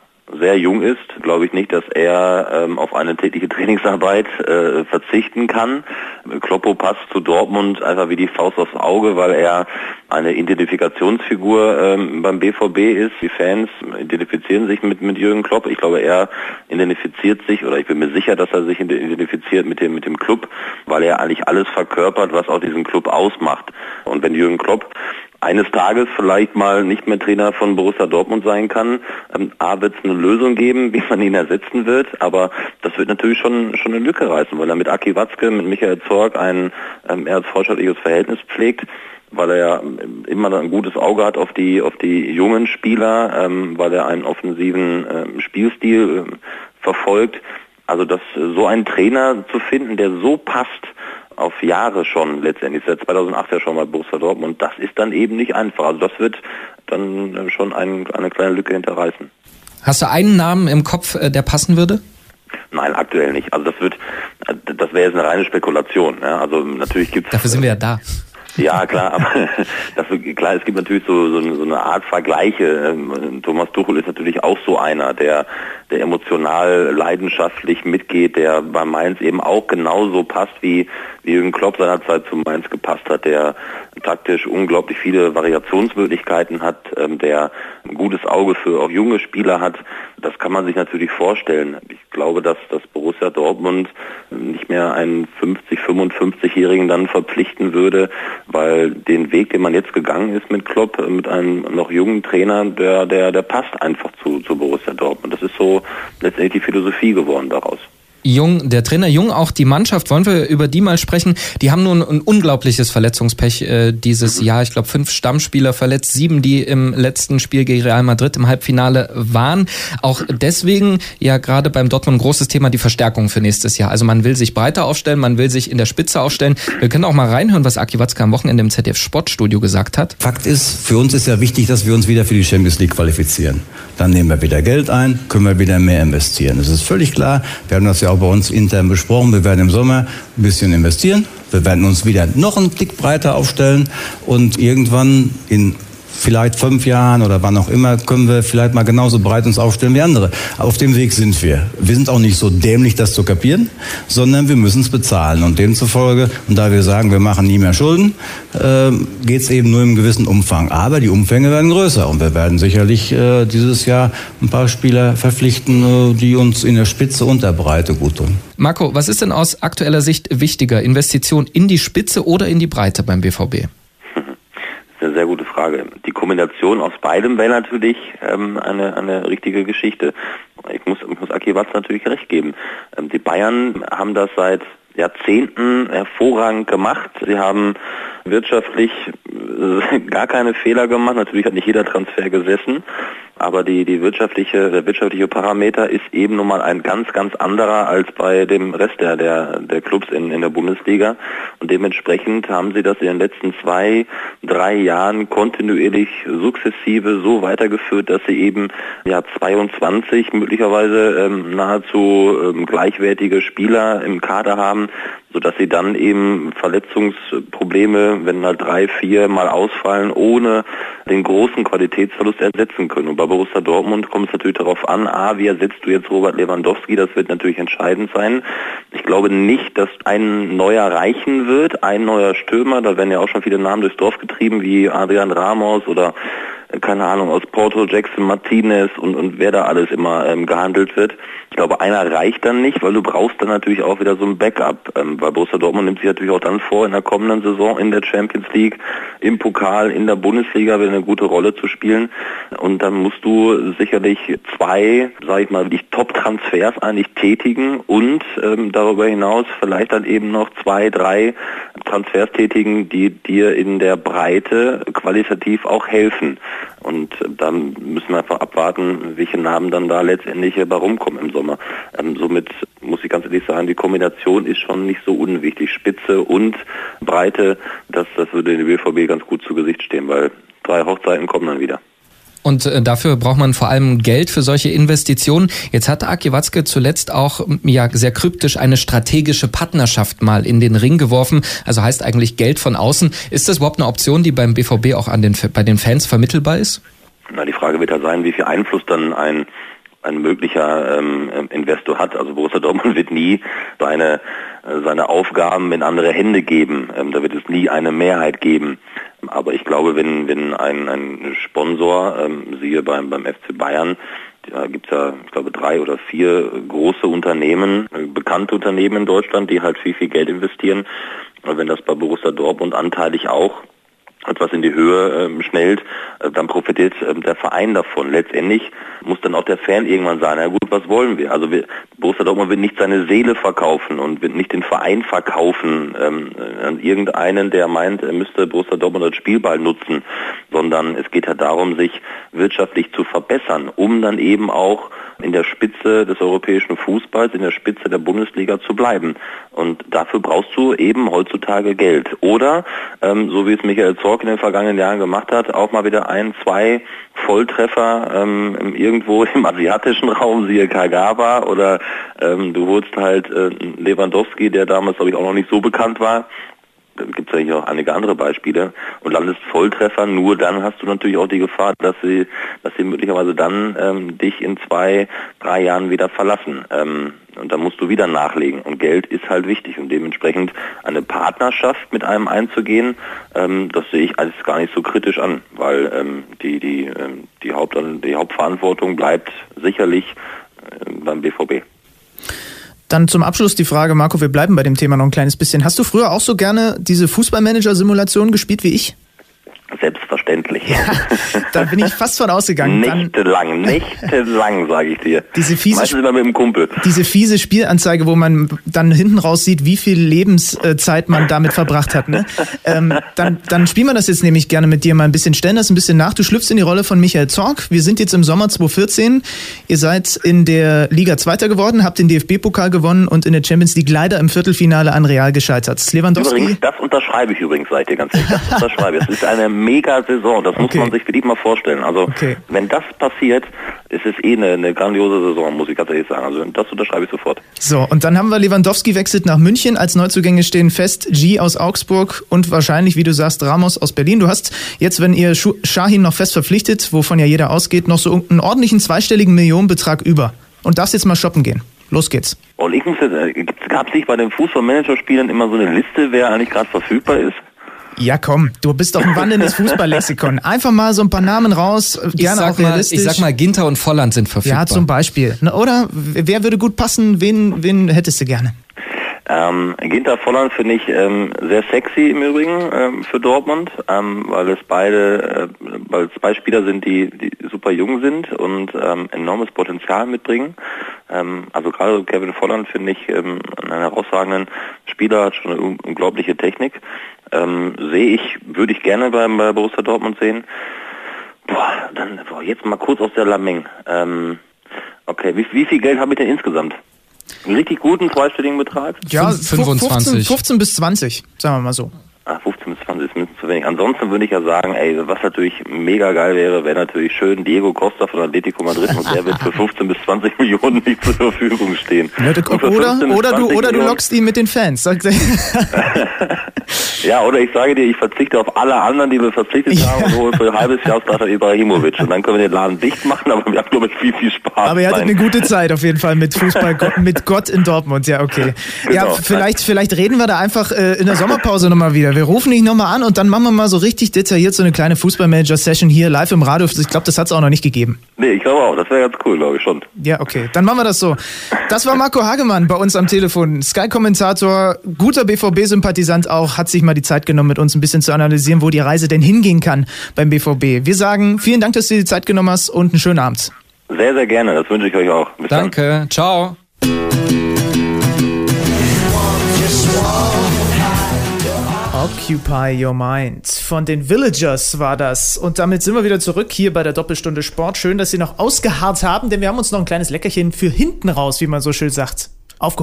sehr jung ist, glaube ich nicht, dass er ähm, auf eine tägliche Trainingsarbeit äh, verzichten kann. Kloppo passt zu Dortmund einfach wie die Faust aufs Auge, weil er eine Identifikationsfigur ähm, beim B V B ist. Die Fans identifizieren sich mit, mit Jürgen Klopp. Ich glaube, er identifiziert sich, oder ich bin mir sicher, dass er sich identifiziert mit dem, mit dem Club, weil er eigentlich alles verkörpert, was auch diesen Club ausmacht. Und wenn Jürgen Klopp eines Tages vielleicht mal nicht mehr Trainer von Borussia Dortmund sein kann, ähm, A, wird es eine Lösung geben, wie man ihn ersetzen wird, aber das wird natürlich schon schon eine Lücke reißen, weil er mit Aki Watzke, mit Michael Zorc ein ähm, eher freundschaftliches Verhältnis pflegt, weil er ja immer ein gutes Auge hat auf die auf die jungen Spieler, ähm, weil er einen offensiven ähm, Spielstil äh, verfolgt. Also das so einen Trainer zu finden, der so passt, auf Jahre schon letztendlich, seit zweitausendacht ja schon bei Borussia Dortmund, das ist dann eben nicht einfach. Also das wird dann schon ein, eine kleine Lücke hinterreißen. Hast du einen Namen im Kopf, der passen würde? Nein, aktuell nicht. Also das wird, das wäre jetzt eine reine Spekulation. Ja, also natürlich gibt's. Dafür sind wir ja da. Ja, klar, aber das, klar, es gibt natürlich so, so, so eine Art Vergleiche. Thomas Tuchel ist natürlich auch so einer, der, der emotional, leidenschaftlich mitgeht, der bei Mainz eben auch genauso passt, wie, wie Jürgen Klopp seinerzeit zu Mainz gepasst hat, der taktisch unglaublich viele Variationsmöglichkeiten hat, der ein gutes Auge für auch junge Spieler hat. Das kann man sich natürlich vorstellen. Ich glaube, dass das Borussia Dortmund nicht mehr einen fünfzig-, fünfundfünfzigjährigen dann verpflichten würde, weil den Weg, den man jetzt gegangen ist mit Klopp, mit einem noch jungen Trainer, der, der, der passt einfach zu, zu Borussia Dortmund. Das ist so letztendlich die Philosophie geworden daraus. Jung, der Trainer Jung, auch die Mannschaft, wollen wir über die mal sprechen. Die haben nun ein unglaubliches Verletzungspech äh, dieses mhm. Jahr. Ich glaube, fünf Stammspieler verletzt, sieben, die im letzten Spiel gegen Real Madrid im Halbfinale waren. Auch deswegen ja gerade beim Dortmund ein großes Thema die Verstärkung für nächstes Jahr. Also man will sich breiter aufstellen, man will sich in der Spitze aufstellen. Wir können auch mal reinhören, was Aki Watzke am Wochenende im Z D F-Sportstudio gesagt hat. Fakt ist, für uns ist ja wichtig, dass wir uns wieder für die Champions League qualifizieren. Dann nehmen wir wieder Geld ein, können wir wieder mehr investieren. Das ist völlig klar. Wir haben das ja auch bei uns intern besprochen. Wir werden im Sommer ein bisschen investieren. Wir werden uns wieder noch einen Tick breiter aufstellen und irgendwann in vielleicht fünf Jahren oder wann auch immer können wir vielleicht mal genauso breit uns aufstellen wie andere. Auf dem Weg sind wir. Wir sind auch nicht so dämlich, das zu kapieren, sondern wir müssen es bezahlen. Und demzufolge, und da wir sagen, wir machen nie mehr Schulden, äh, geht es eben nur im gewissen Umfang. Aber die Umfänge werden größer und wir werden sicherlich äh, dieses Jahr ein paar Spieler verpflichten, äh, die uns in der Spitze und der Breite gut tun. Marco, was ist denn aus aktueller Sicht wichtiger? Investition in die Spitze oder in die Breite beim B V B? Eine sehr gute Frage. Die Kombination aus beidem wäre natürlich ähm, eine, eine richtige Geschichte. Ich muss, ich muss Aki Watzke natürlich recht geben. Ähm, die Bayern haben das seit Jahrzehnten hervorragend gemacht. Sie haben wirtschaftlich äh, gar keine Fehler gemacht. Natürlich hat nicht jeder Transfer gesessen, aber die, die wirtschaftliche, der wirtschaftliche Parameter ist eben nun mal ein ganz, ganz anderer als bei dem Rest der, der, der Clubs in, in der Bundesliga. Und dementsprechend haben sie das in den letzten zwei, drei Jahren kontinuierlich sukzessive so weitergeführt, dass sie eben ja zweiundzwanzig möglicherweise ähm, nahezu ähm, gleichwertige Spieler im Kader haben, sodass sie dann eben Verletzungsprobleme, wenn halt drei, vier mal ausfallen, ohne den großen Qualitätsverlust ersetzen können. Und bei Borussia Dortmund kommt es natürlich darauf an, A, wie ersetzt du jetzt Robert Lewandowski, das wird natürlich entscheidend sein. Ich glaube nicht, dass ein neuer reichen wird, ein neuer Stürmer, da werden ja auch schon viele Namen durchs Dorf getrieben, wie Adrian Ramos oder keine Ahnung, aus Porto, Jackson, Martinez und, und wer da alles immer ähm, gehandelt wird. Ich glaube, einer reicht dann nicht, weil du brauchst dann natürlich auch wieder so ein Backup. Ähm, weil Borussia Dortmund nimmt sich natürlich auch dann vor, in der kommenden Saison in der Champions League, im Pokal, in der Bundesliga wieder eine gute Rolle zu spielen. Und dann musst du sicherlich zwei, sage ich mal, wirklich Top-Transfers eigentlich tätigen und ähm, darüber hinaus vielleicht dann eben noch zwei, drei Transfers tätigen, die dir in der Breite qualitativ auch helfen. Und dann müssen wir einfach abwarten, welche Namen dann da letztendlich bei rumkommen im Sommer. Ähm, somit muss ich ganz ehrlich sagen, die Kombination ist schon nicht so unwichtig. Spitze und Breite, das, das würde dem B V B ganz gut zu Gesicht stehen, weil drei Hochzeiten kommen dann wieder. Und äh, dafür braucht man vor allem Geld für solche Investitionen. Jetzt hat Aki Watzke zuletzt auch ja sehr kryptisch eine strategische Partnerschaft mal in den Ring geworfen. Also heißt eigentlich Geld von außen. Ist das überhaupt eine Option, die beim B V B auch an den bei den Fans vermittelbar ist? Na, die Frage wird ja sein, wie viel Einfluss dann ein ein möglicher ähm, Investor hat. Also Borussia Dortmund wird nie seine, seine Aufgaben in andere Hände geben. Ähm, da wird es nie eine Mehrheit geben. Aber ich glaube, wenn, wenn ein, ein Sponsor, ähm, siehe beim, beim F C Bayern, da gibt es ja, ich glaube, drei oder vier große Unternehmen, bekannte Unternehmen in Deutschland, die halt viel, viel Geld investieren. Und wenn das bei Borussia Dortmund anteilig auch etwas in die Höhe ähm, schnellt, äh, dann profitiert ähm, der Verein davon. Letztendlich muss dann auch der Fan irgendwann sagen, na gut, was wollen wir? Also wir, Borussia Dortmund wird nicht seine Seele verkaufen und wird nicht den Verein verkaufen ähm, an irgendeinen, der meint, er müsste Borussia Dortmund als Spielball nutzen, sondern es geht ja darum, sich wirtschaftlich zu verbessern, um dann eben auch in der Spitze des europäischen Fußballs, in der Spitze der Bundesliga zu bleiben. Und dafür brauchst du eben heutzutage Geld. Oder, ähm, so wie es Michael Zorc in den vergangenen Jahren gemacht hat, auch mal wieder ein, zwei Volltreffer ähm, irgendwo im asiatischen Raum, siehe Kagawa, oder ähm, du holst halt äh, Lewandowski, der damals, glaube ich, auch noch nicht so bekannt war. Da gibt es ja hier auch einige andere Beispiele, und landest Volltreffer, nur dann hast du natürlich auch die Gefahr, dass sie, dass sie möglicherweise dann ähm, dich in zwei, drei Jahren wieder verlassen. Ähm, und dann musst du wieder nachlegen, und Geld ist halt wichtig, und dementsprechend eine Partnerschaft mit einem einzugehen, ähm, das sehe ich alles gar nicht so kritisch an, weil ähm, die, die, ähm, die, Haupt, die Hauptverantwortung bleibt sicherlich äh, beim B V B. Dann zum Abschluss die Frage, Marco, wir bleiben bei dem Thema noch ein kleines bisschen. Hast du früher auch so gerne diese Fußballmanager-Simulation gespielt wie ich? Selbstverständlich. Ja, da bin ich fast von ausgegangen. Nächtelang, nächtelang, sage ich dir. Diese fiese, meistens immer mit dem Kumpel. Diese fiese Spielanzeige, wo man dann hinten raus sieht, wie viel Lebenszeit man damit verbracht hat. Ne? ähm, dann, dann spielen wir das jetzt nämlich gerne mit dir mal ein bisschen, stellen das ein bisschen nach. Du schlüpfst in die Rolle von Michael Zorc. Wir sind jetzt im Sommer zwanzig vierzehn. Ihr seid in der Liga Zweiter geworden, habt den D F B-Pokal gewonnen und in der Champions League leider im Viertelfinale an Real gescheitert. Lewandowski. Übrigens, das unterschreibe ich übrigens, seid ihr ganz ehrlich. Das unterschreibe ich. Es ist eine mega Saison, das muss okay. man sich wirklich mal vorstellen. Also okay. wenn das passiert, ist es eh eine, eine grandiose Saison, muss ich ganz ehrlich sagen. Also das unterschreibe ich sofort. So, und dann haben wir Lewandowski wechselt nach München. Als Neuzugänge stehen fest G aus Augsburg und wahrscheinlich, wie du sagst, Ramos aus Berlin. Du hast jetzt, wenn ihr Şahin noch fest verpflichtet, wovon ja jeder ausgeht, noch so einen ordentlichen zweistelligen Millionenbetrag über. Und darfst jetzt mal shoppen gehen. Los geht's. Und ich muss jetzt, gab es nicht bei den Fußballmanager-Spielern immer so eine Liste, wer eigentlich gerade verfügbar ist? Ja, komm, du bist doch ein wandelndes Fußballlexikon. Einfach mal so ein paar Namen raus, gerne auch realistisch. Mal, ich sag mal, Ginter und Volland sind verfügbar. Ja, zum Beispiel. Oder wer würde gut passen? Wen, wen hättest du gerne? Ähm, Ginter, Volland finde ich ähm, sehr sexy im Übrigen ähm, für Dortmund, ähm, weil es beide, äh, weil es zwei Spieler sind, die, die super jung sind und ähm, enormes Potenzial mitbringen. Ähm, also gerade Kevin Volland finde ich ähm, einen herausragenden Spieler, hat schon eine unglaubliche Technik. Ähm, sehe ich, würde ich gerne bei, bei Borussia Dortmund sehen. Boah, dann boah, jetzt mal kurz aus der Lameng. Ähm, okay, wie, wie viel Geld habe ich denn insgesamt? Einen richtig guten zweistelligen Betrag? Ja, fünfundzwanzig. fünfzehn, fünfzehn bis zwanzig, sagen wir mal so. Ah, fünfzehn bis zwanzig ist mindestens zu wenig. Ansonsten würde ich ja sagen, ey, was natürlich mega geil wäre, wäre natürlich schön Diego Costa von Atletico Madrid, und der wird für fünfzehn bis zwanzig Millionen nicht zur Verfügung stehen. Ja, du, oder oder du oder du lockst ihn mit den Fans. Ja, oder ich sage dir, ich verzichte auf alle anderen, die wir verpflichtet ja. haben, und hole für ein halbes Jahr Zlatan Ibrahimovic. Und dann können wir den Laden dicht machen, aber wir haben, glaube ich, viel, viel Spaß. Aber ihr hattet eine gute Zeit auf jeden Fall mit Fußball, mit Gott in Dortmund. Ja, okay. Genau. Ja, vielleicht, vielleicht reden wir da einfach äh, in der Sommerpause nochmal wieder. Wir rufen dich nochmal an und dann machen wir mal so richtig detailliert so eine kleine Fußballmanager-Session hier live im Radio. Ich glaube, das hat es auch noch nicht gegeben. Nee, ich glaube auch. Das wäre ganz cool, glaube ich schon. Ja, okay. Dann machen wir das so. Das war Marco Hagemann bei uns am Telefon. Sky-Kommentator, guter B V B-Sympathisant auch, hat sich mal die Zeit genommen, mit uns ein bisschen zu analysieren, wo die Reise denn hingehen kann beim B V B. Wir sagen vielen Dank, dass du dir die Zeit genommen hast, und einen schönen Abend. Sehr, sehr gerne. Das wünsche ich euch auch. Bis Danke. Dann. Ciao. Occupy Your Mind. Von den Villagers war das. Und damit sind wir wieder zurück hier bei der Doppelstunde Sport. Schön, dass Sie noch ausgeharrt haben, denn wir haben uns noch ein kleines Leckerchen für hinten raus, wie man so schön sagt, aufgehoben.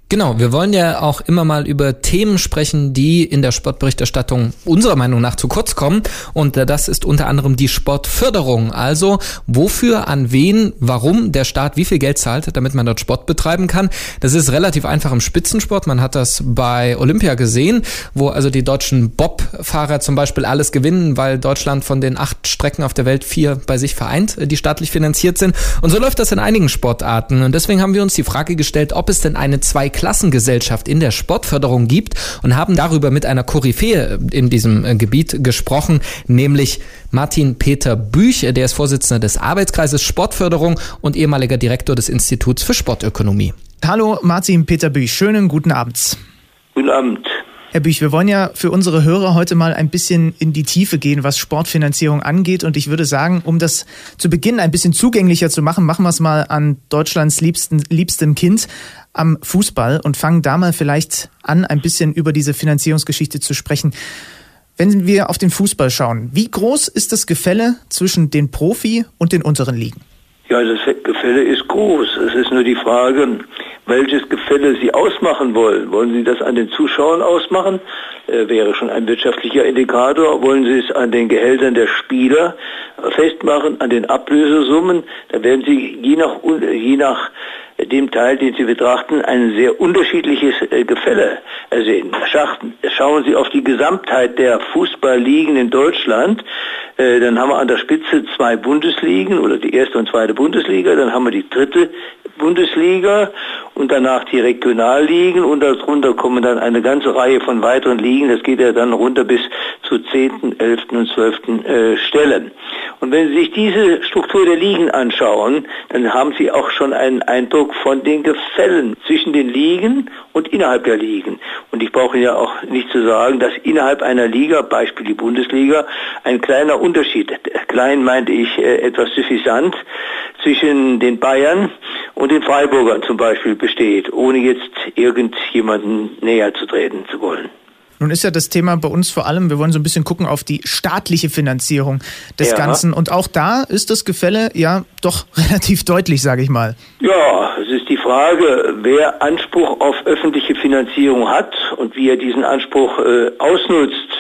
Genau, wir wollen ja auch immer mal über Themen sprechen, die in der Sportberichterstattung unserer Meinung nach zu kurz kommen. Und das ist unter anderem die Sportförderung. Also wofür, an wen, warum der Staat wie viel Geld zahlt, damit man dort Sport betreiben kann. Das ist relativ einfach im Spitzensport. Man hat das bei Olympia gesehen, wo also die deutschen Bobfahrer zum Beispiel alles gewinnen, weil Deutschland von den acht Strecken auf der Welt vier bei sich vereint, die staatlich finanziert sind. Und so läuft das in einigen Sportarten. Und deswegen haben wir uns die Frage gestellt, ob es denn eine zwei Klassengesellschaft in der Sportförderung gibt und haben darüber mit einer Koryphäe in diesem äh, Gebiet gesprochen, nämlich Martin Peter Büch, der ist Vorsitzender des Arbeitskreises Sportförderung und ehemaliger Direktor des Instituts für Sportökonomie. Hallo Martin Peter Büch, schönen guten Abend. Guten Abend. Herr Büch, wir wollen ja für unsere Hörer heute mal ein bisschen in die Tiefe gehen, was Sportfinanzierung angeht. Und ich würde sagen, um das zu Beginn ein bisschen zugänglicher zu machen, machen wir es mal an Deutschlands liebsten, liebstem Kind, am Fußball, und fangen da mal vielleicht an, ein bisschen über diese Finanzierungsgeschichte zu sprechen. Wenn wir auf den Fußball schauen, wie groß ist das Gefälle zwischen den Profi- und den unteren Ligen? Ja, das Gefälle ist groß. Es ist nur die Frage, welches Gefälle Sie ausmachen wollen. Wollen Sie das an den Zuschauern ausmachen? Äh, wäre schon ein wirtschaftlicher Indikator. Wollen Sie es an den Gehältern der Spieler festmachen, an den Ablösesummen? Da werden Sie je nach, je nach dem Teil, den Sie betrachten, ein sehr unterschiedliches äh, Gefälle ersehen. Schachten, schauen Sie auf die Gesamtheit der Fußballligen in Deutschland, äh, dann haben wir an der Spitze zwei Bundesligen oder die erste und zweite Bundesliga, dann haben wir die dritte Bundesliga und danach die Regionalligen und darunter kommen dann eine ganze Reihe von weiteren Ligen. Das geht ja dann runter bis zu zehnten, elften und zwölften äh, Stellen. Und wenn Sie sich diese Struktur der Ligen anschauen, dann haben Sie auch schon einen Eindruck von den Gefällen zwischen den Ligen und innerhalb der Ligen. Und ich brauche ja auch nicht zu sagen, dass innerhalb einer Liga, Beispiel die Bundesliga, ein kleiner Unterschied, klein meinte ich äh, etwas suffisant, zwischen den Bayern und den Freiburgern zum Beispiel besteht, ohne jetzt irgendjemanden näher zu treten zu wollen. Nun ist ja das Thema bei uns vor allem, wir wollen so ein bisschen gucken auf die staatliche Finanzierung des ja. Ganzen. Und auch da ist das Gefälle ja doch relativ deutlich, sage ich mal. Ja, es ist die Frage, wer Anspruch auf öffentliche Finanzierung hat und wie er diesen Anspruch äh, ausnutzt.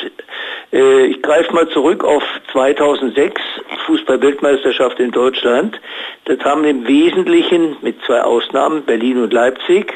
Äh, ich greife mal zurück auf zweitausendsechs, Fußball-Weltmeisterschaft in Deutschland. Das haben im Wesentlichen, mit zwei Ausnahmen, Berlin und Leipzig,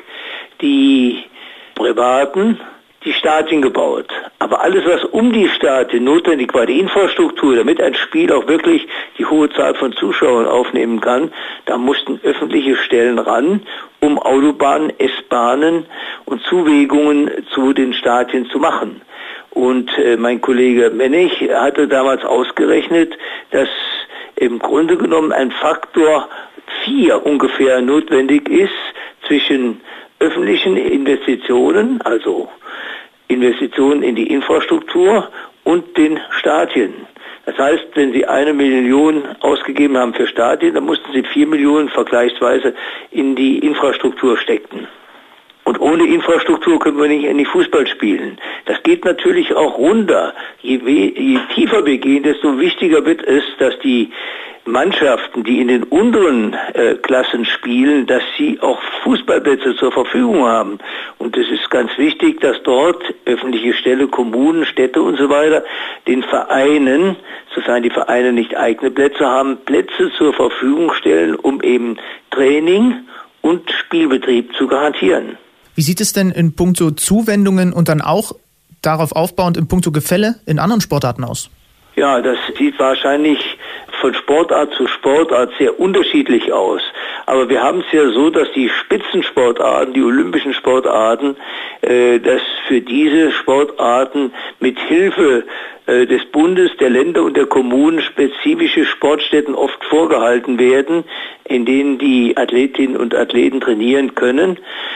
die Privaten die Stadien gebaut. Aber alles, was um die Stadien notwendig war, die Infrastruktur, damit ein Spiel auch wirklich die hohe Zahl von Zuschauern aufnehmen kann, da mussten öffentliche Stellen ran, um Autobahnen, S-Bahnen und Zuwegungen zu den Stadien zu machen. Und äh, mein Kollege Mennig hatte damals ausgerechnet, dass im Grunde genommen ein Faktor vier ungefähr notwendig ist zwischen öffentlichen Investitionen, also Investitionen in die Infrastruktur und den Stadien. Das heißt, wenn Sie eine Million ausgegeben haben für Stadien, dann mussten Sie vier Millionen vergleichsweise in die Infrastruktur stecken. Und ohne Infrastruktur können wir nicht, nicht Fußball spielen. Das geht natürlich auch runter. Je, je tiefer wir gehen, desto wichtiger wird es, dass die Mannschaften, die in den unteren äh, Klassen spielen, dass sie auch Fußballplätze zur Verfügung haben. Und es ist ganz wichtig, dass dort öffentliche Stellen, Kommunen, Städte und so weiter den Vereinen, sofern die Vereine nicht eigene Plätze haben, Plätze zur Verfügung stellen, um eben Training und Spielbetrieb zu garantieren. Wie sieht es denn in puncto Zuwendungen und dann auch darauf aufbauend in puncto Gefälle in anderen Sportarten aus? Ja, das sieht wahrscheinlich von Sportart zu Sportart sehr unterschiedlich aus. Aber wir haben es ja so, dass die Spitzensportarten, die olympischen Sportarten, äh, dass für diese Sportarten mit Hilfe äh, des Bundes, der Länder und der Kommunen spezifische Sportstätten oft vorgehalten werden, in denen die Athletinnen und Athleten trainieren können.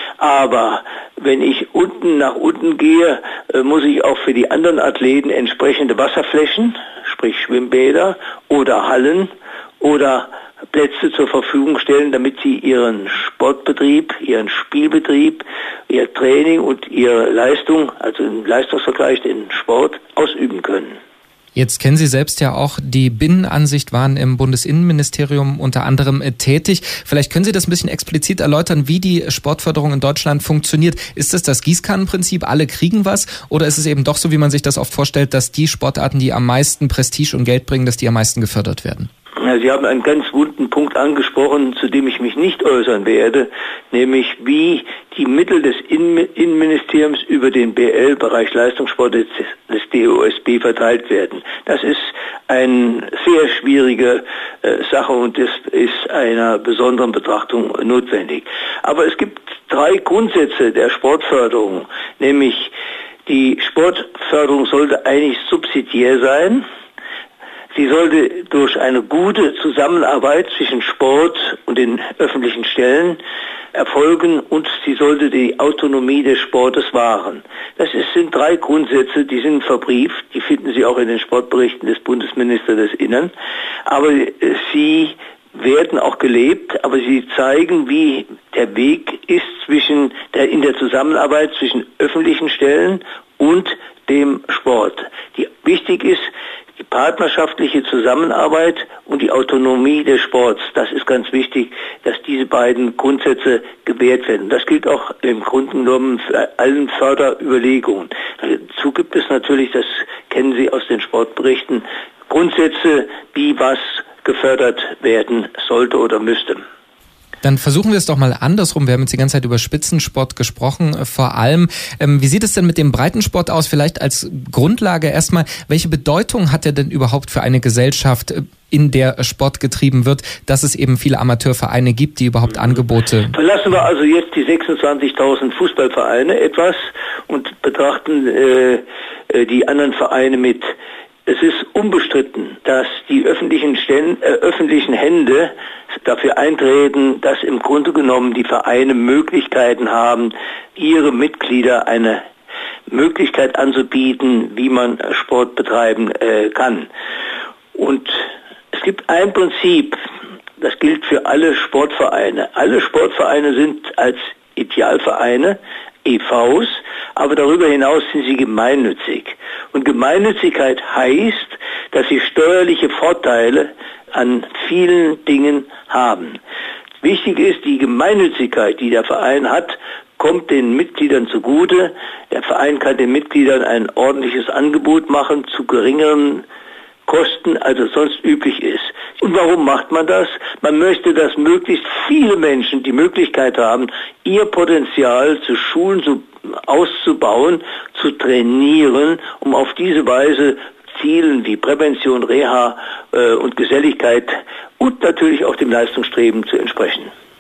Aber wenn ich unten nach unten gehe, äh, muss ich auch für die anderen Athleten entsprechende Wasserflächen, sprich Schwimmbäder oder Hallen oder Plätze zur Verfügung stellen, damit sie ihren Sportbetrieb, ihren Spielbetrieb, ihr Training und ihre Leistung, also im Leistungsvergleich den Sport, ausüben können. Jetzt kennen Sie selbst ja auch die Binnenansicht, waren im Bundesinnenministerium unter anderem tätig. Vielleicht können Sie das ein bisschen explizit erläutern, wie die Sportförderung in Deutschland funktioniert. Ist das das Gießkannenprinzip, alle kriegen was? Oder ist es eben doch so, wie man sich das oft vorstellt, dass die Sportarten, die am meisten Prestige und Geld bringen, dass die am meisten gefördert werden? Sie haben einen ganz wunden Punkt angesprochen, zu dem ich mich nicht äußern werde, nämlich wie die Mittel des Innenministeriums über den B L, Bereich Leistungssport des, des D O S B, verteilt werden. Das ist eine sehr schwierige äh, Sache und das ist einer besonderen Betrachtung notwendig. Aber es gibt drei Grundsätze der Sportförderung, nämlich die Sportförderung sollte eigentlich subsidiär sein. Sie sollte durch eine gute Zusammenarbeit zwischen Sport und den öffentlichen Stellen erfolgen und sie sollte die Autonomie des Sportes wahren. Das ist, sind drei Grundsätze, die sind verbrieft, die finden Sie auch in den Sportberichten des Bundesministers des Innern, aber sie werden auch gelebt, aber sie zeigen, wie der Weg ist zwischen der, in der Zusammenarbeit zwischen öffentlichen Stellen und dem Sport. Die wichtig ist, die partnerschaftliche Zusammenarbeit und die Autonomie des Sports. Das ist ganz wichtig, dass diese beiden Grundsätze gewährt werden. Das gilt auch im Grunde genommen für allen Förderüberlegungen. Dazu gibt es natürlich, das kennen Sie aus den Sportberichten, Grundsätze, wie was gefördert werden sollte oder müsste. Dann versuchen wir es doch mal andersrum. Wir haben jetzt die ganze Zeit über Spitzensport gesprochen, vor allem. Ähm, wie sieht es denn mit dem Breitensport aus? Vielleicht als Grundlage erstmal, welche Bedeutung hat er denn überhaupt für eine Gesellschaft, in der Sport getrieben wird, dass es eben viele Amateurvereine gibt, die überhaupt Angebote... Verlassen wir also jetzt die sechsundzwanzigtausend Fußballvereine etwas und betrachten äh, die anderen Vereine mit. Es ist unbestritten, dass die öffentlichen, Stellen, äh, öffentlichen Hände dafür eintreten, dass im Grunde genommen die Vereine Möglichkeiten haben, ihre Mitglieder eine Möglichkeit anzubieten, wie man Sport betreiben äh, kann. Und es gibt ein Prinzip, das gilt für alle Sportvereine. Alle Sportvereine sind als Idealvereine E Vs, aber darüber hinaus sind sie gemeinnützig. Und Gemeinnützigkeit heißt, dass sie steuerliche Vorteile an vielen Dingen haben. Wichtig ist, die Gemeinnützigkeit, die der Verein hat, kommt den Mitgliedern zugute. Der Verein kann den Mitgliedern ein ordentliches Angebot machen zu geringeren Kosten, als es sonst üblich ist. Und warum macht man das? Man möchte, dass möglichst viele Menschen die Möglichkeit haben, ihr Potenzial zu schulen, zu, auszubauen, zu trainieren, um auf diese Weise Zielen wie Prävention, Reha äh, und Geselligkeit und natürlich auch dem Leistungsstreben zu entsprechen.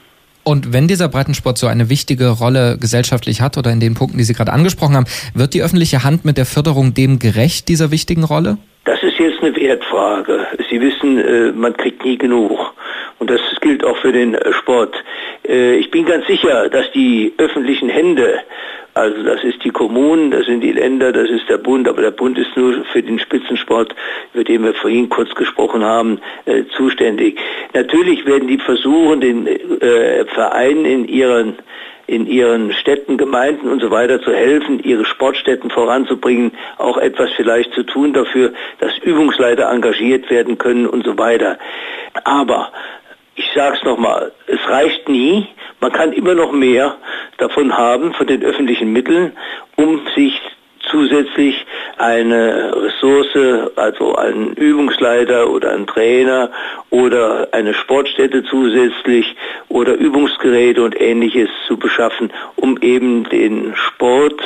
Und wenn dieser Breitensport so eine wichtige Rolle gesellschaftlich hat oder in den Punkten, die Sie gerade angesprochen haben, wird die öffentliche Hand mit der Förderung dem gerecht, dieser wichtigen Rolle? Das ist jetzt eine Wertfrage. Sie wissen, man kriegt nie genug. Und das gilt auch für den Sport. Ich bin ganz sicher, dass die öffentlichen Hände, also das ist die Kommunen, das sind die Länder, das ist der Bund, aber der Bund ist nur für den Spitzensport, über den wir vorhin kurz gesprochen haben, äh, zuständig. Natürlich werden die versuchen, den äh, Vereinen in ihren in ihren Städten, Gemeinden und so weiter zu helfen, ihre Sportstätten voranzubringen, auch etwas vielleicht zu tun dafür, dass Übungsleiter engagiert werden können und so weiter. Aber ich sage es nochmal, es reicht nie. Man kann immer noch mehr davon haben, von den öffentlichen Mitteln, um sich zusätzlich eine Ressource, also einen Übungsleiter oder einen Trainer oder eine Sportstätte zusätzlich oder Übungsgeräte und Ähnliches zu beschaffen, um eben den Sport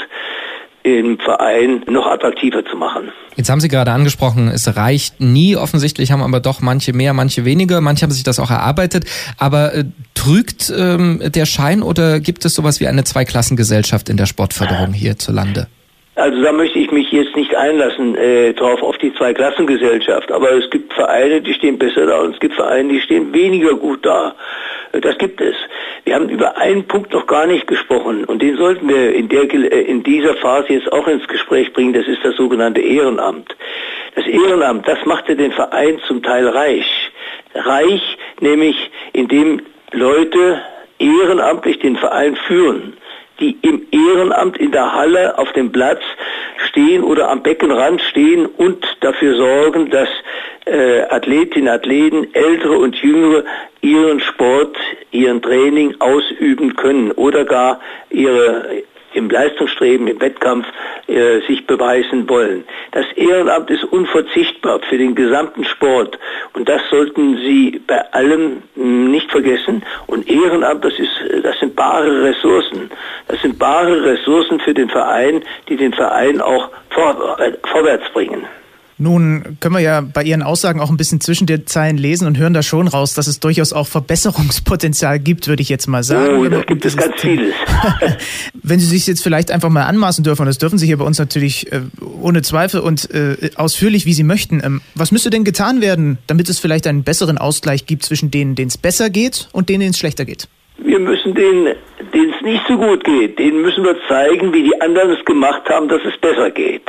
im Verein noch attraktiver zu machen. Jetzt haben Sie gerade angesprochen, es reicht nie. Offensichtlich haben aber doch manche mehr, manche weniger. Manche haben sich das auch erarbeitet. Aber äh, trügt ähm, der Schein oder gibt es sowas wie eine Zweiklassengesellschaft in der Sportförderung hierzulande? Also da möchte ich mich jetzt nicht einlassen äh, drauf auf die Zweiklassengesellschaft. Aber es gibt Vereine, die stehen besser da und es gibt Vereine, die stehen weniger gut da. Das gibt es. Wir haben über einen Punkt noch gar nicht gesprochen und den sollten wir in, der, in dieser Phase jetzt auch ins Gespräch bringen. Das ist das sogenannte Ehrenamt. Das Ehrenamt, das machte den Verein zum Teil reich. Reich nämlich, indem Leute ehrenamtlich den Verein führen, die im Ehrenamt in der Halle auf dem Platz stehen oder am Beckenrand stehen und dafür sorgen, dass äh, Athletinnen, Athleten, Ältere und Jüngere ihren Sport, ihren Training ausüben können oder gar ihre im Leistungsstreben, im Wettkampf äh, sich beweisen wollen. Das Ehrenamt ist unverzichtbar für den gesamten Sport und das sollten Sie bei allem nicht vergessen. Und Ehrenamt, das ist, das sind bare Ressourcen. Das sind bare Ressourcen für den Verein, die den Verein auch vor, äh, vorwärts bringen. Nun können wir ja bei Ihren Aussagen auch ein bisschen zwischen den Zeilen lesen und hören da schon raus, dass es durchaus auch Verbesserungspotenzial gibt, würde ich jetzt mal sagen. Oh, da gibt es ganz vieles. Wenn Sie sich jetzt vielleicht einfach mal anmaßen dürfen, und das dürfen Sie hier bei uns natürlich äh, ohne Zweifel und äh, ausführlich, wie Sie möchten. Ähm, was müsste denn getan werden, damit es vielleicht einen besseren Ausgleich gibt zwischen denen, denen es besser geht und denen, denen es schlechter geht? Wir müssen denen, denen es nicht so gut geht, denen müssen wir zeigen, wie die anderen es gemacht haben, dass es besser geht.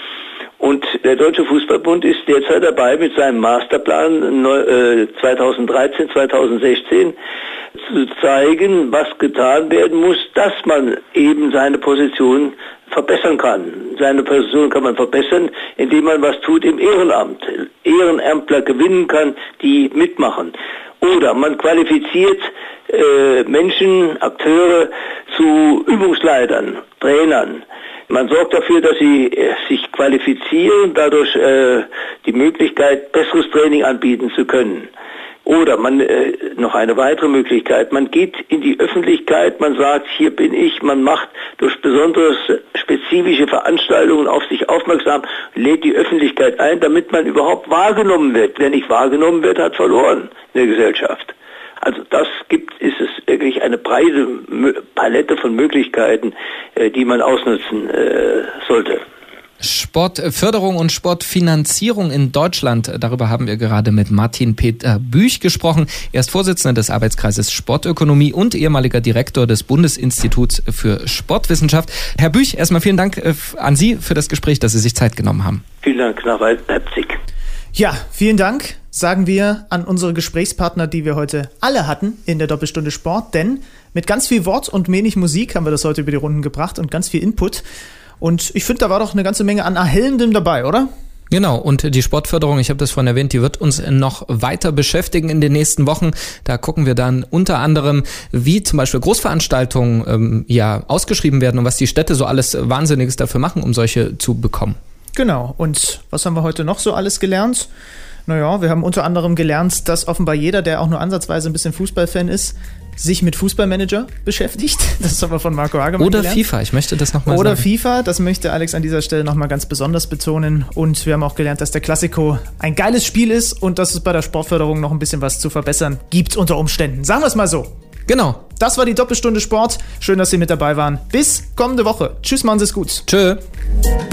Und der Deutsche Fußballbund ist derzeit dabei, mit seinem Masterplan zweitausenddreizehn, zweitausendsechzehn zu zeigen, was getan werden muss, dass man eben seine Position verbessern kann. Seine Position kann man verbessern, indem man was tut im Ehrenamt. Ehrenämtler gewinnen kann, die mitmachen. Oder man qualifiziert äh, Menschen, Akteure zu Übungsleitern, Trainern. Man sorgt dafür, dass sie äh, sich qualifizieren, dadurch äh, die Möglichkeit, besseres Training anbieten zu können. Oder man äh, noch eine weitere Möglichkeit, man geht in die Öffentlichkeit, man sagt, hier bin ich, man macht durch besonders spezifische Veranstaltungen auf sich aufmerksam, lädt die Öffentlichkeit ein, damit man überhaupt wahrgenommen wird. Wer nicht wahrgenommen wird, hat verloren in der Gesellschaft. Also das gibt, ist es wirklich eine breite Palette von Möglichkeiten, äh, die man ausnutzen äh, sollte. Sportförderung und Sportfinanzierung in Deutschland. Darüber haben wir gerade mit Martin Peter Büch gesprochen. Er ist Vorsitzender des Arbeitskreises Sportökonomie und ehemaliger Direktor des Bundesinstituts für Sportwissenschaft. Herr Büch, erstmal vielen Dank an Sie für das Gespräch, dass Sie sich Zeit genommen haben. Vielen Dank nach Leipzig. Ja, vielen Dank, sagen wir an unsere Gesprächspartner, die wir heute alle hatten in der Doppelstunde Sport, denn mit ganz viel Wort und wenig Musik haben wir das heute über die Runden gebracht und ganz viel Input. Und ich finde, da war doch eine ganze Menge an Erhellendem dabei, oder? Genau, und die Sportförderung, ich habe das vorhin erwähnt, die wird uns noch weiter beschäftigen in den nächsten Wochen. Da gucken wir dann unter anderem, wie zum Beispiel Großveranstaltungen ähm, ja ausgeschrieben werden und was die Städte so alles Wahnsinniges dafür machen, um solche zu bekommen. Genau, und was haben wir heute noch so alles gelernt? Naja, wir haben unter anderem gelernt, dass offenbar jeder, der auch nur ansatzweise ein bisschen Fußballfan ist, sich mit Fußballmanager beschäftigt. Das haben wir von Marco Hagemann Oder gelernt. FIFA, ich möchte das nochmal sagen. Oder FIFA, das möchte Alex an dieser Stelle nochmal ganz besonders betonen. Und wir haben auch gelernt, dass der Classico ein geiles Spiel ist und dass es bei der Sportförderung noch ein bisschen was zu verbessern gibt unter Umständen. Sagen wir es mal so. Genau. Das war die Doppelstunde Sport. Schön, dass Sie mit dabei waren. Bis kommende Woche. Tschüss, machen Sie es gut. Tschö.